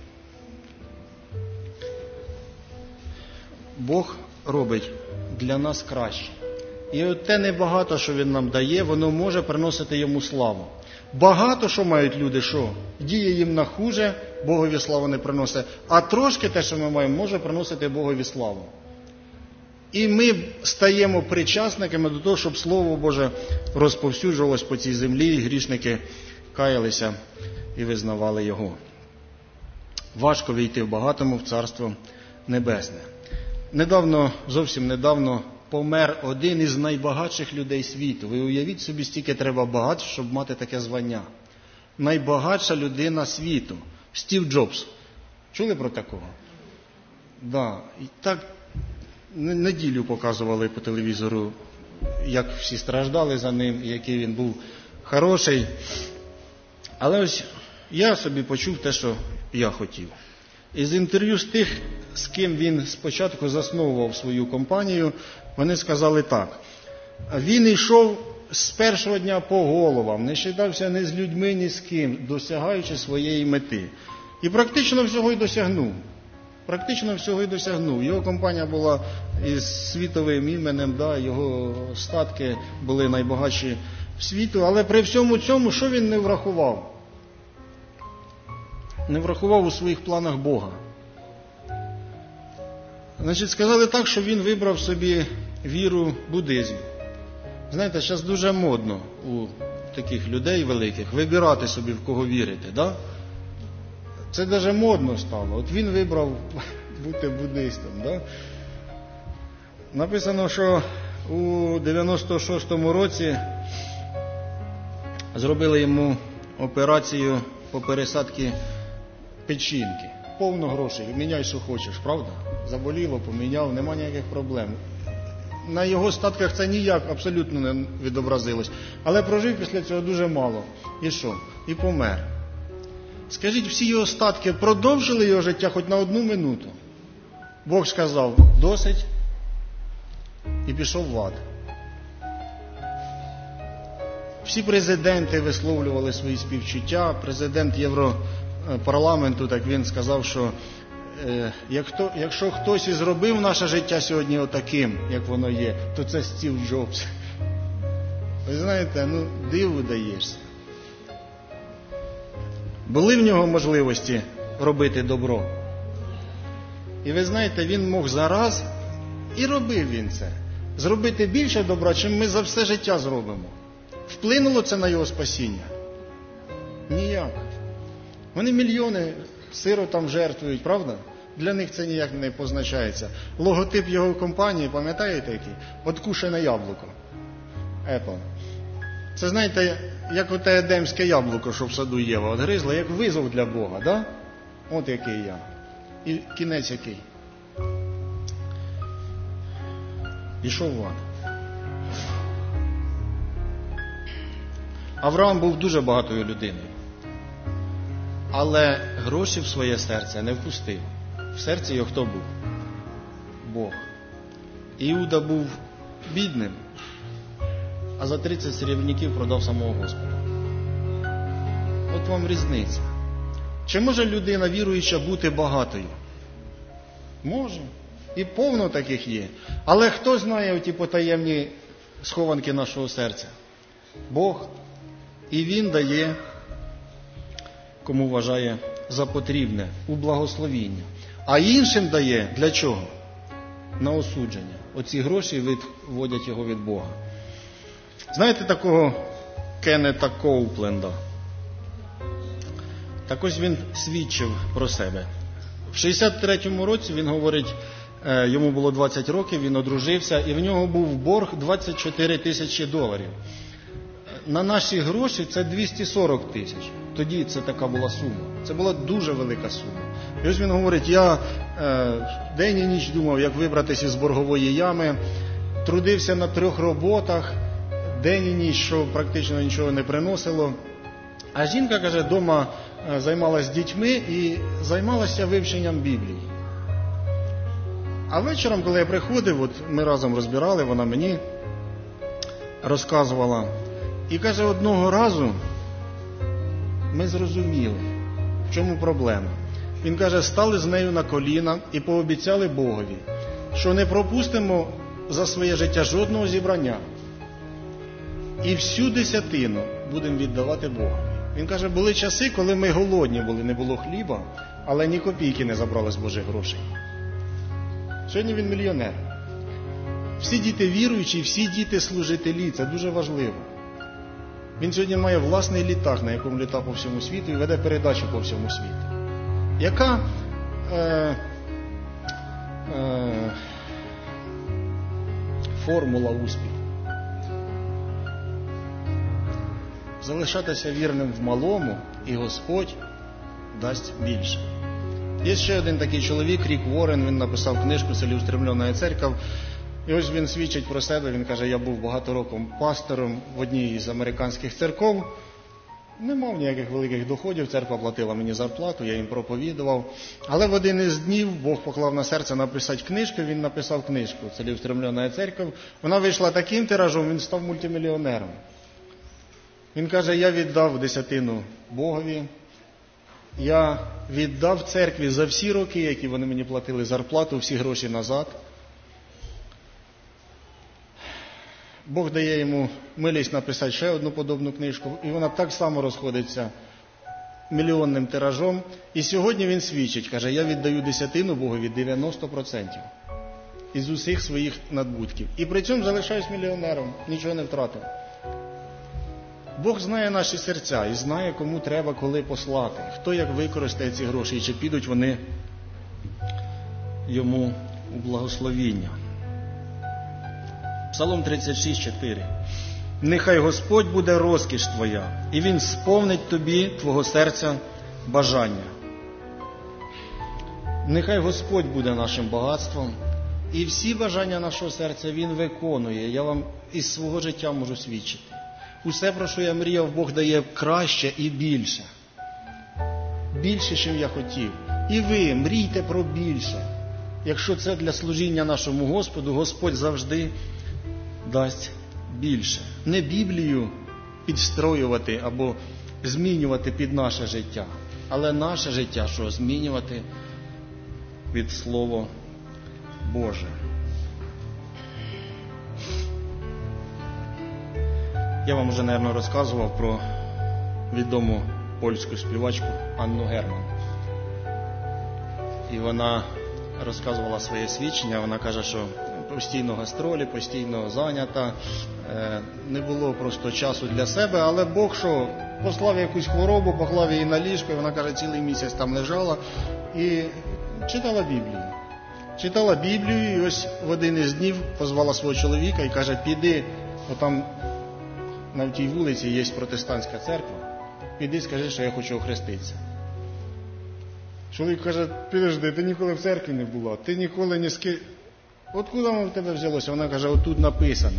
Бог робить для нас краще. І от те небагато, що Він нам дає, воно може приносити Йому славу. Багато, що мають люди, що? Діє їм на хуже, Богові славу не приносить. А трошки те, що ми маємо, може приносити Богові славу. І ми стаємо причасниками до того, щоб Слово Боже розповсюджувалось по цій землі, і грішники каялися і визнавали Його. Важко війти в багатому в Царство Небесне. Недавно, зовсім недавно, помер один із найбагатших людей світу. Ви уявіть собі, стільки треба багато, щоб мати таке звання. Найбагатша людина світу. Стів Джобс. Чули про такого? Да. І так неділю показували по телевізору, як всі страждали за ним, який він був хороший. Але ось я собі почув те, що я хотів. Із інтерв'ю з тих, з ким він спочатку засновував свою компанію, вони сказали так: він йшов з першого дня по головам, не щитався ні з людьми, ні з ким, досягаючи своєї мети. І практично всього й досягнув. Практично всього й досягнув. Його компанія була із світовим іменем, да, його статки були найбагатші в світу, але при всьому цьому, що він не врахував? Не врахував у своїх планах Бога. Значить, сказали так, що він вибрав собі віру буддизм. Знаєте, зараз дуже модно у таких людей великих вибирати собі, в кого вірити, да? Це навіть модно стало. От він вибрав бути буддистом, да? Написано, що у дев'яносто шостому році зробили йому операцію по пересадці печінки. Повно грошей, міняй, що хочеш, правда? Заболіло, поміняв, нема ніяких проблем. На його статках це ніяк абсолютно не відобразилось. Але прожив після цього дуже мало. І що? І помер. Скажіть, всі його статки продовжили його життя хоч на одну минуту? Бог сказав: досить, і пішов в ад. Всі президенти висловлювали свої співчуття. Президент Європарламенту, так він сказав, що е, як хто, якщо хтось і зробив наше життя сьогодні отаким, як воно є, то це Стів Джобс. Ви знаєте, ну, диву даєшся. Були в нього можливості робити добро. І ви знаєте, він мог зараз, і робив він це, зробити більше добра, чим ми за все життя зробимо. Вплинуло це на його спасіння? Ніяк. Вони мільйони сиротам жертвують, правда? Для них це ніяк не позначається. Логотип його компанії, пам'ятаєте який? Откушене яблуко. Apple. Це, знаєте, як оте едемське яблуко, що в саду Єва отгризла, як визов для Бога, да? От який я. І кінець який. Пішов в ад. Авраам був дуже багатою людиною. Але гроші в своє серце не впустив. В серці його хто був? Бог. Іуда був бідним, а за тридцять срібняків продав самого Господа. От вам різниця. Чи може людина віруюча бути багатою? Може. І повно таких є. Але хто знає оті потаємні схованки нашого серця? Бог. І Він дає, кому вважає за потрібне, у благословіння. А іншим дає для чого? На осудження. Оці гроші відводять його від Бога. Знаєте такого Кеннета Коупленда? Так ось він свідчив про себе. В шістдесят третьому році, він говорить, йому було двадцять років, він одружився, і в нього був борг двадцять чотири тисячі доларів. На наші гроші це двісті сорок тисяч. Тоді це така була сума. Це була дуже велика сума. І ось він говорить, я е, день і ніч думав, як вибратися з боргової ями, трудився на трьох роботах, день і ніч, що практично нічого не приносило. А жінка, каже, вдома займалася дітьми і займалася вивченням Біблії. А вечором, коли я приходив, от ми разом розбирали, вона мені розказувала. І каже, одного разу ми зрозуміли, в чому проблема. Він каже, стали з нею на коліна і пообіцяли Богові, що не пропустимо за своє життя жодного зібрання. І всю десятину будемо віддавати Богові. Він каже, були часи, коли ми голодні були, не було хліба, але ні копійки не забрали з Божих грошей. Сьогодні він мільйонер. Всі діти віруючі, всі діти служителі, це дуже важливо. Він сьогодні має власний літак, на якому літав по всьому світу і веде передачу по всьому світу. Яка е, е, формула успіху? Залишатися вірним в малому, і Господь дасть більше. Є ще один такий чоловік, Рік Уоррен, він написав книжку «Цілеустремлена церква». І ось він свідчить про себе, він каже, я був багато років пастором в одній із американських церков, не мав ніяких великих доходів, церква платила мені зарплату, я їм проповідував. Але в один із днів Бог поклав на серце написати книжку, він написав книжку «Цілеустремлена церква». Вона вийшла таким тиражом, він став мультимільйонером. Він каже, я віддав десятину Богові, я віддав церкві за всі роки, які вони мені платили зарплату, всі гроші назад. Бог дає йому милість написати ще одну подобну книжку, і вона так само розходиться мільйонним тиражом. І сьогодні він свідчить, каже, я віддаю десятину Богові дев'яносто відсотків із усіх своїх надбутків. І при цьому залишаюсь мільйонером, нічого не втратив. Бог знає наші серця і знає, кому треба, коли послати, хто як використає ці гроші, і чи підуть вони йому у благословіння. Псалом тридцять шість, чотири. Нехай Господь буде розкіш твоя, і Він сповнить тобі, твого серця, бажання. Нехай Господь буде нашим багатством, і всі бажання нашого серця Він виконує. Я вам із свого життя можу свідчити. Усе, про що я мріяв, Бог дає краще і більше. Більше, ніж я хотів. І ви мрійте про більше. Якщо це для служіння нашому Господу, Господь завжди дасть більше. Не Біблію підстроювати або змінювати під наше життя. Але наше життя, що змінювати від Слова Боже. Я вам вже, мабуть, розказував про відому польську співачку Анну Герман. І вона розказувала своє свідчення. Вона каже, що постійно гастролі, постійно зайнята, не було просто часу для себе, але Бог що, послав якусь хворобу, поклав її на ліжко, і вона каже, цілий місяць там лежала і читала Біблію. Читала Біблію, і ось в один із днів позвала свого чоловіка і каже, піди, отам на тій вулиці є протестантська церква, піди, скажи, що я хочу охреститися. Чоловік каже, підожди, ти ніколи в церкві не була, ти ніколи ні з ким... Откуда воно в тебе взялося? Вона каже, отут написано.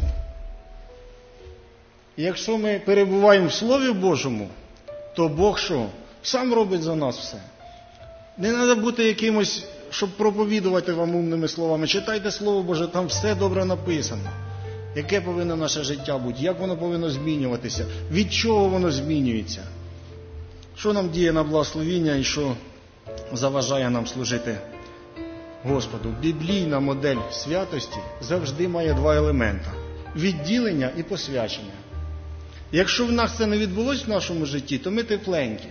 І якщо ми перебуваємо в Слові Божому, то Бог що? Сам робить за нас все. Не треба бути якимось, щоб проповідувати вам умними словами. Читайте Слово Боже, там все добре написано. Яке повинно наше життя бути, як воно повинно змінюватися, від чого воно змінюється. Що нам діє на благословіння і що заважає нам служити Господу. Біблійна модель святості завжди має два елемента – відділення і посвячення. Якщо в нас це не відбулося в нашому житті, то ми тепленькі.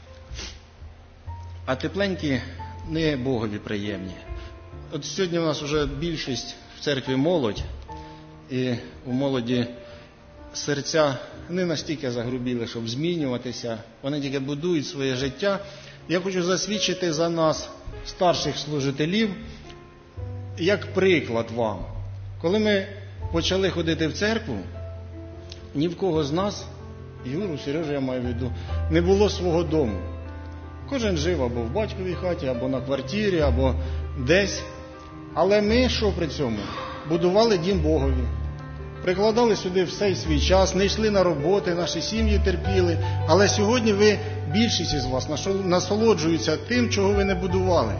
А тепленькі не Богові приємні. От сьогодні у нас вже більшість в церкві молодь, і у молоді серця не настільки загрубіли, щоб змінюватися. Вони тільки будують своє життя. Я хочу засвідчити за нас, старших служителів, як приклад вам. Коли ми почали ходити в церкву, ні в кого з нас, Юру, Сережу я маю в виду, не було свого дому. Кожен жив або в батьковій хаті, або на квартирі, або десь. Але ми, що при цьому? Будували дім Богові. Прикладали сюди все свій час, не йшли на роботи, наші сім'ї терпіли. Але сьогодні ви, більшість із вас, насолоджуються тим, чого ви не будували.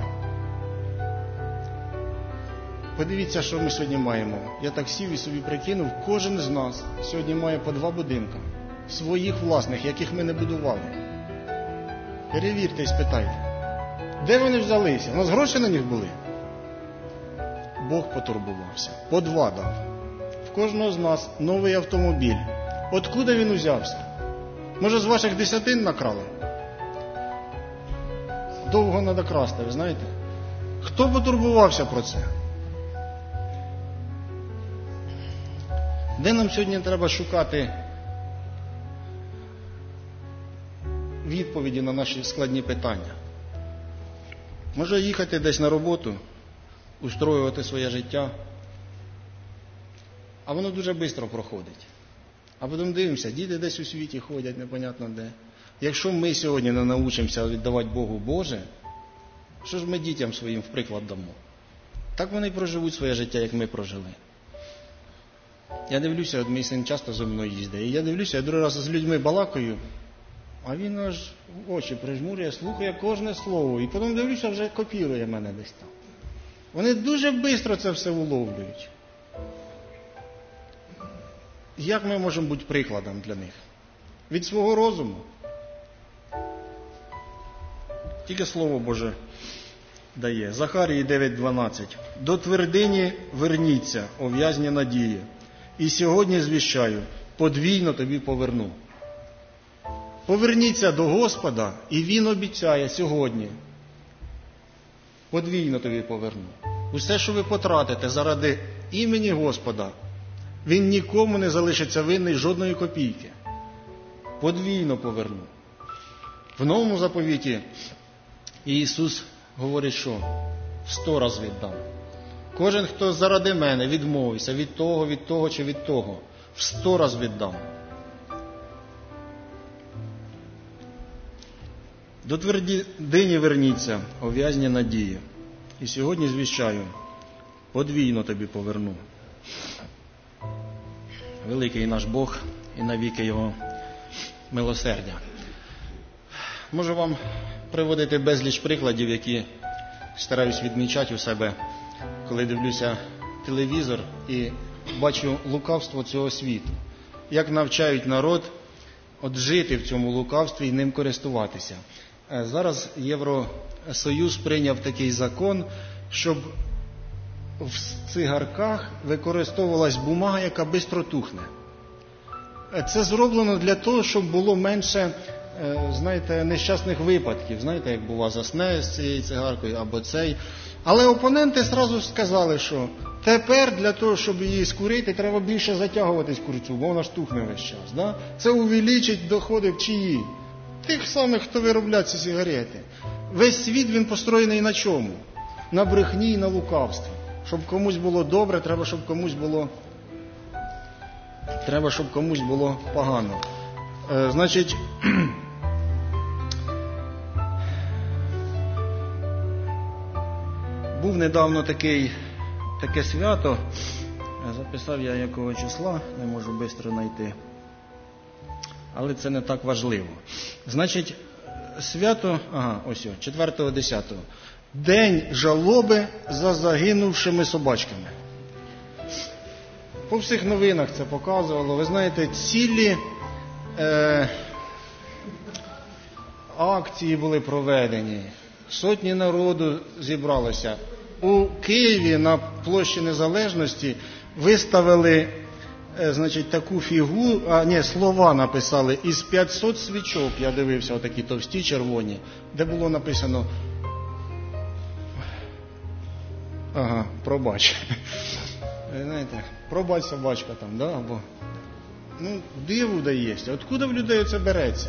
Подивіться, що ми сьогодні маємо. Я так сів і собі прикинув, кожен з нас сьогодні має по два будинка. Своїх власних, яких ми не будували. Перевірте і спитайте. Де вони взялися? У нас гроші на них були? Бог потурбувався. По два дав. В кожного з нас новий автомобіль. Откуда він узявся? Може, з ваших десятин накрали? Довго треба красти, ви знаєте? Хто потурбувався про це? Де нам сьогодні треба шукати відповіді на наші складні питання? Може їхати десь на роботу, устроювати своє життя, а воно дуже швидко проходить. А потім дивимося, діти десь у світі ходять, непонятно де. Якщо ми сьогодні не навчимося віддавати Богу Боже, що ж ми дітям своїм в приклад дамо? Так вони проживуть своє життя, як ми прожили. Я дивлюся, от мій син часто зі мною їздить, і я дивлюся, я другий раз з людьми балакаю, а він аж очі прижмурює, слухає кожне слово, і потім дивлюся, вже копірує мене десь там. Вони дуже швидко це все уловлюють. Як ми можемо бути прикладом для них? Від свого розуму? Тільки Слово Боже дає. Захарії дев'ять дванадцять. До твердині верніться, ов'язні надії. І сьогодні звіщаю, подвійно тобі поверну. Поверніться до Господа, і Він обіцяє сьогодні. Подвійно тобі поверну. Усе, що ви потратите заради імені Господа, Він нікому не залишиться винний жодної копійки. Подвійно поверну. В новому заповіті Ісус говорить, що в сто раз віддам. Кожен, хто заради мене відмовився від того, від того чи від того, в сто раз віддам. До твердині верніться, ов'язні надії. І сьогодні звіщаю, подвійно тобі поверну. Великий наш Бог і навіки Його милосердя. Можу вам приводити безліч прикладів, які стараюсь відмічати у себе, коли дивлюся телевізор і бачу лукавство цього світу. Як навчають народ от жити в цьому лукавстві і ним користуватися. Зараз Євросоюз прийняв такий закон, щоб в цигарках використовувалась бумага, яка швидко тухне. Це зроблено для того, щоб було менше, знаєте, нещасних випадків. Знаєте, як бува, засне з цією цигаркою або цей. Але опоненти одразу сказали, що тепер для того, щоб її скурити, треба більше затягуватись курцю, бо вона ж тухне весь час. Да? Це увеличить доходи в чиї? Тих самих, хто виробляє ці сигарети. Весь світ, він построєний на чому? На брехні і на лукавстві. Щоб комусь було добре, треба, щоб комусь було, треба, щоб комусь було погано. Е, значить, був недавно такий, таке свято, записав я якого числа, не можу швидко знайти, але це не так важливо. Значить, свято, ага, ось, четвертого десятого. День жалоби за загинувшими собачками. По всіх новинах це показувало. Ви знаєте, цілі е, акції були проведені. Сотні народу зібралося. У Києві на площі Незалежності виставили е, значить, таку фігуру, а ні, слова написали. Із п'ятсот свічок, я дивився, отакі товсті червоні, де було написано: ага, пробач. Ви знаєте, пробач собачка там, да? Або, ну, диву дається. Откуда в людей це береться?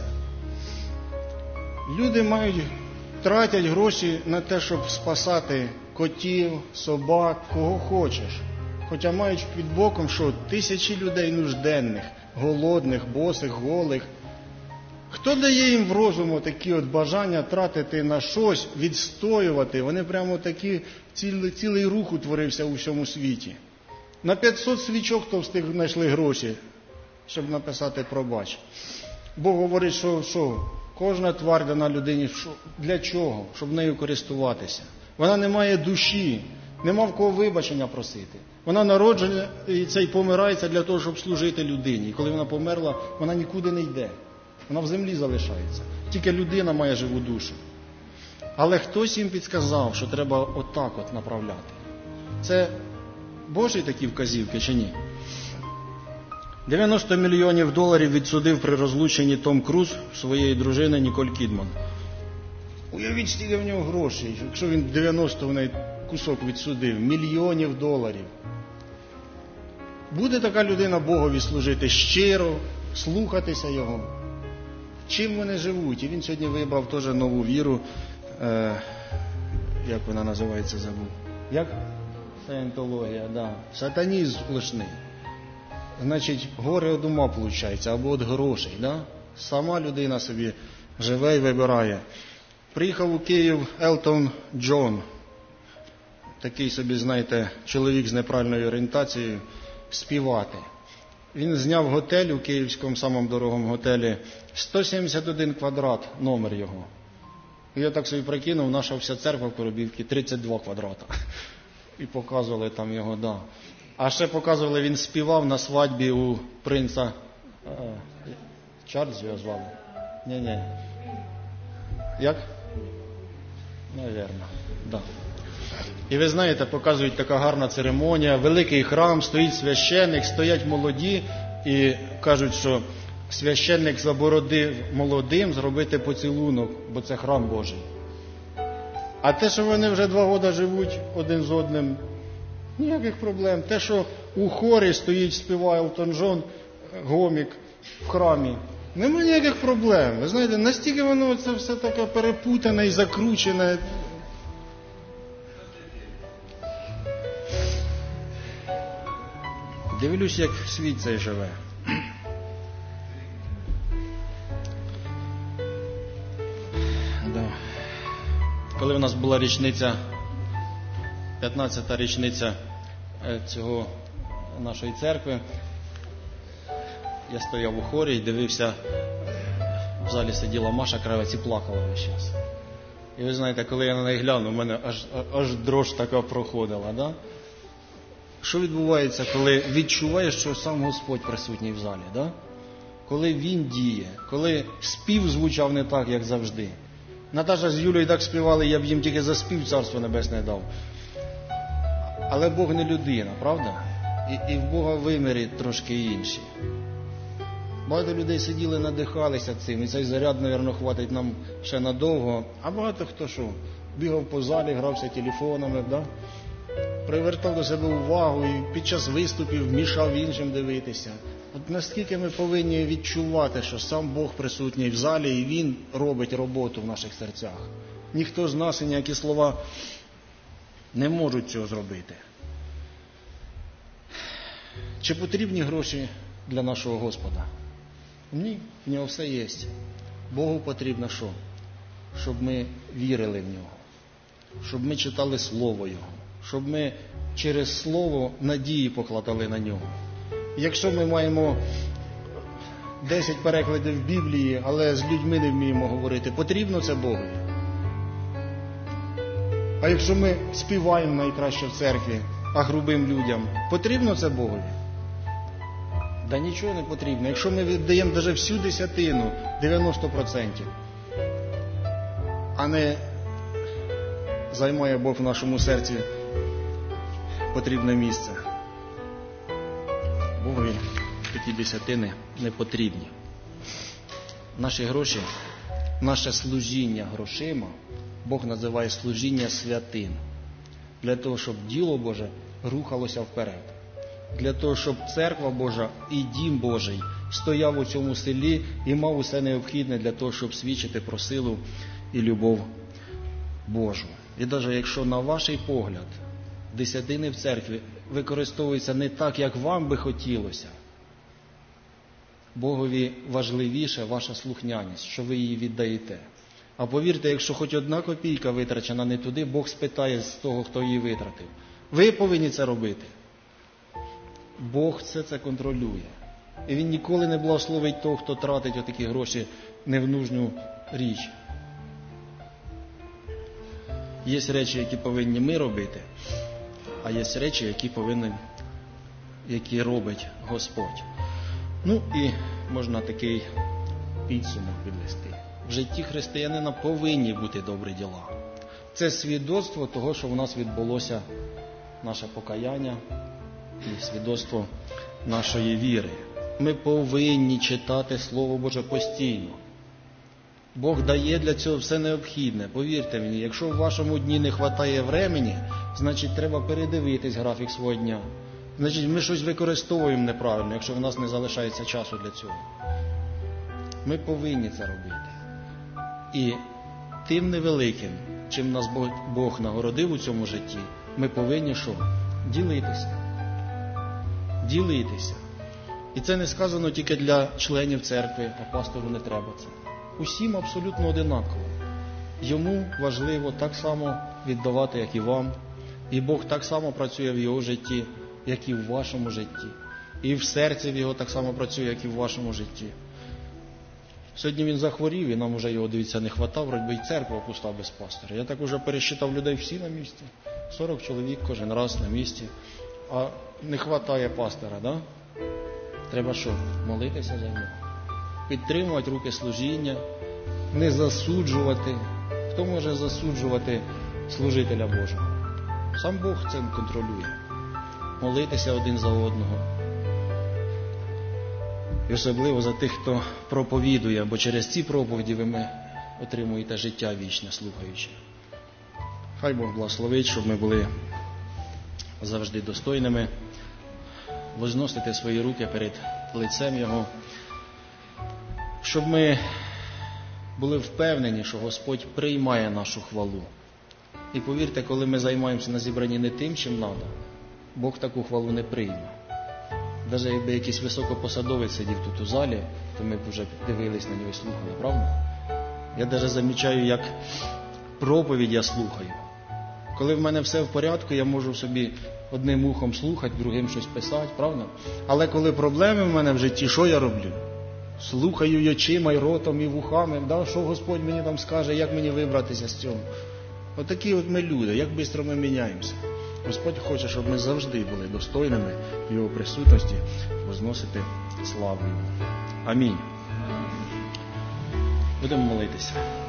Люди мають, тратять гроші на те, щоб спасати котів, собак, кого хочеш. Хоча мають під боком, що тисячі людей нужденних, голодних, босих, голих. Хто дає їм в розуму такі от бажання тратити на щось, відстоювати? Вони прямо такі, цілий, цілий рух утворився у всьому світі. На п'ятсот свічок то встиг знайшли гроші, щоб написати пробач. Бог говорить, що, що кожна тварь дана людині, що, для чого? Щоб нею користуватися. Вона не має душі, нема в кого вибачення просити. Вона народжена і це й помирається для того, щоб служити людині. І коли вона померла, вона нікуди не йде. Вона в землі залишається. Тільки людина має живу душу. Але хтось їм підказав, що треба отак от направляти. Це Божі такі вказівки чи ні? дев'яносто мільйонів доларів відсудив при розлученні Том Круз своєї дружини Ніколь Кідман. Уявіть, стільки в нього грошей, якщо він дев'яносто в неї кусок відсудив, мільйонів доларів. Буде така людина Богові служити щиро, слухатися його? Чим вони живуть? І він сьогодні вибрав теж нову віру, е, як вона називається, забув. Як? Саєнтологія, да. Сатанізм сплошний. Значить, горе від ума, виходить, або від грошей, да? Сама людина собі живе і вибирає. Приїхав у Київ Елтон Джон, такий собі, знаєте, чоловік з неправильною орієнтацією, співати. Він зняв готель у київському самому дорогому готелі, сто сімдесят один квадрат, номер його. І я так собі прикинув, наша вся церква в Коробівці тридцять два квадрата. І показували там його, да. А ще показували, він співав на свадьбі у принца а, Чарльз його звали? Ні-ні. Як? Навірно, да. І ви знаєте, показують, така гарна церемонія, великий храм, стоїть священник, стоять молоді і кажуть, що священник заборонив молодим зробити поцілунок, бо це храм Божий. А те, що вони вже два роки живуть один з одним, ніяких проблем. Те, що у хорі стоїть, співає Елтон Джон, гомік в храмі, немає ніяких проблем. Ви знаєте, настільки воно це все таке перепутане і закручене. Дивлюсь, як світ цей живе. Да. Коли у нас була річниця, п'ятнадцята річниця цього нашої церкви, я стояв у хорі і дивився, в залі сиділа Маша Кравець і плакала весь час. І ви знаєте, коли я на неї глянув, у мене аж, аж дрож така проходила, да? Що відбувається, коли відчуваєш, що сам Господь присутній в залі, да? коли він діє, коли спів звучав не так, як завжди. Наташа з Юлею так співали, я б їм тільки за спів Царство Небесне дав. Але Бог не людина, правда? І, і в Бога виміри трошки інші. Багато людей сиділи, надихалися цим, і цей заряд, мабуть, хватить нам ще надовго. А багато хто що? Бігав по залі, грався телефонами, да? Привертав до себе увагу і під час виступів мішав іншим дивитися. От наскільки ми повинні відчувати, що сам Бог присутній в залі, і Він робить роботу в наших серцях. Ніхто з нас і ніякі слова не можуть цього зробити. Чи потрібні гроші для нашого Господа? Ні, в нього все є. Богу потрібно що? Щоб ми вірили в нього, щоб ми читали Слово Його, щоб ми через Слово надії покладали на нього. Якщо ми маємо десять перекладів Біблії, але з людьми не вміємо говорити, потрібно це Богові? А якщо ми співаємо найкраще в церкві, а грубим людям, потрібно це Богові? Да нічого не потрібно. Якщо ми віддаємо навіть всю десятину, дев'яносто відсотків, а не займає Бог в нашому серці потрібне місце. Богові такі десятини не потрібні. Наші гроші, наше служіння грошима, Бог називає служіння святим. Для того, щоб діло Боже рухалося вперед. Для того, щоб церква Божа і дім Божий стояв у цьому селі і мав усе необхідне для того, щоб свідчити про силу і любов Божу. І навіть якщо на ваш погляд десятини в церкві використовуються не так, як вам би хотілося, Богові важливіше ваша слухняність, що ви її віддаєте. А повірте, якщо хоч одна копійка витрачена не туди, Бог спитає з того, хто її витратив. Ви повинні це робити. Бог все це контролює. І Він ніколи не благословить того, хто тратить отакі гроші не в нужну річ. Є речі, які повинні ми робити, а є речі, які повинні, які робить Господь. Ну і можна такий підсумок підвести. В житті християнина повинні бути добрі діла. Це свідоцтво того, що в нас відбулося наше покаяння і свідоцтво нашої віри. Ми повинні читати Слово Боже постійно. Бог дає для цього все необхідне. Повірте мені, якщо в вашому дні не вистачає времени, значить треба передивитись графік свого дня. Значить ми щось використовуємо неправильно, якщо в нас не залишається часу для цього. Ми повинні це робити. І тим невеликим, чим нас Бог, Бог нагородив у цьому житті, ми повинні що? Ділитися. Ділитися. І це не сказано тільки для членів церкви, а пастору не треба це. Усім абсолютно одинаково. Йому важливо так само віддавати, як і вам. І Бог так само працює в його житті, як і в вашому житті. І в серці в його так само працює, як і в вашому житті. Сьогодні він захворів, і нам вже його, дивіться, не хватав, вроді і церква пуста без пастора. Я так уже пересчитав людей всі на місці. сорок чоловік кожен раз на місці. А не хватає пастора, да? Треба що? Молитися за нього. Підтримувати руки служіння, не засуджувати. Хто може засуджувати служителя Божого? Сам Бог це контролює. Молитися один за одного. І особливо за тих, хто проповідує, бо через ці проповіді ви отримуєте життя вічне, слухаючи. Хай Бог благословить, щоб ми були завжди достойними, возносити свої руки перед лицем Його, щоб ми були впевнені, що Господь приймає нашу хвалу. І повірте, коли ми займаємося на зібранні не тим, чим треба, Бог таку хвалу не прийме. Навіть якби якийсь високопосадовець сидів тут у залі, то ми б вже дивились на нього і слухали, правда? Я навіть замічаю, як проповідь я слухаю. Коли в мене все в порядку, я можу собі одним ухом слухати, другим щось писати, правда? Але коли проблеми в мене в житті, що я роблю? Слухаю і очима, і ротом, і вухами, да? Що Господь мені там скаже, як мені вибратися з цього. Отакі от ми люди, як швидко ми міняємося. Господь хоче, щоб ми завжди були достойними в Його присутності, возносити славу Йому. Амінь. Будемо молитися.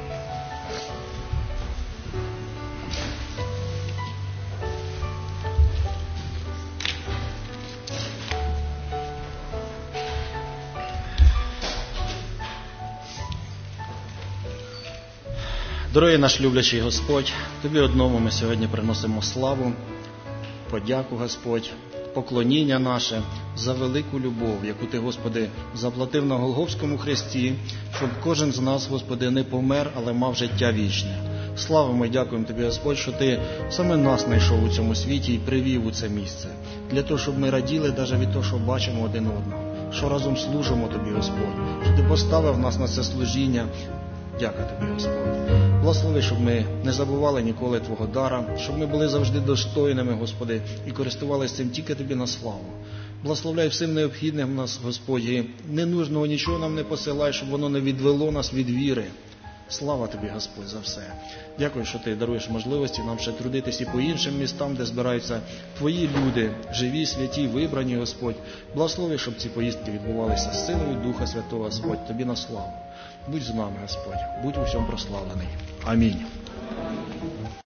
Дорогий наш люблячий Господь, Тобі одному ми сьогодні приносимо славу, подяку, Господь, поклоніння наше за велику любов, яку Ти, Господи, заплатив на Голгофському хресті, щоб кожен з нас, Господи, не помер, але мав життя вічне. Славимо і дякуємо Тобі, Господь, що Ти саме нас знайшов у цьому світі і привів у це місце, для того, щоб ми раділи навіть від того, що бачимо один одного, що разом служимо Тобі, Господь, що Ти поставив нас на це служіння. Дяка Тобі, Господь. Благослови, щоб ми не забували ніколи Твого дара, щоб ми були завжди достойними, Господи, і користувалися цим тільки Тобі на славу. Благословляй всім необхідним в нас, Господь, і ненужного нічого нам не посилай, щоб воно не відвело нас від віри. Слава Тобі, Господь, за все. Дякую, що Ти даруєш можливості нам ще трудитися і по іншим містам, де збираються Твої люди, живі, святі, вибрані, Господь. Благослови, щоб ці поїздки відбувалися з силою Духа Святого, Господь, Тобі на славу. Будь з нами, Господь, будь у всьому прославлений. Амінь.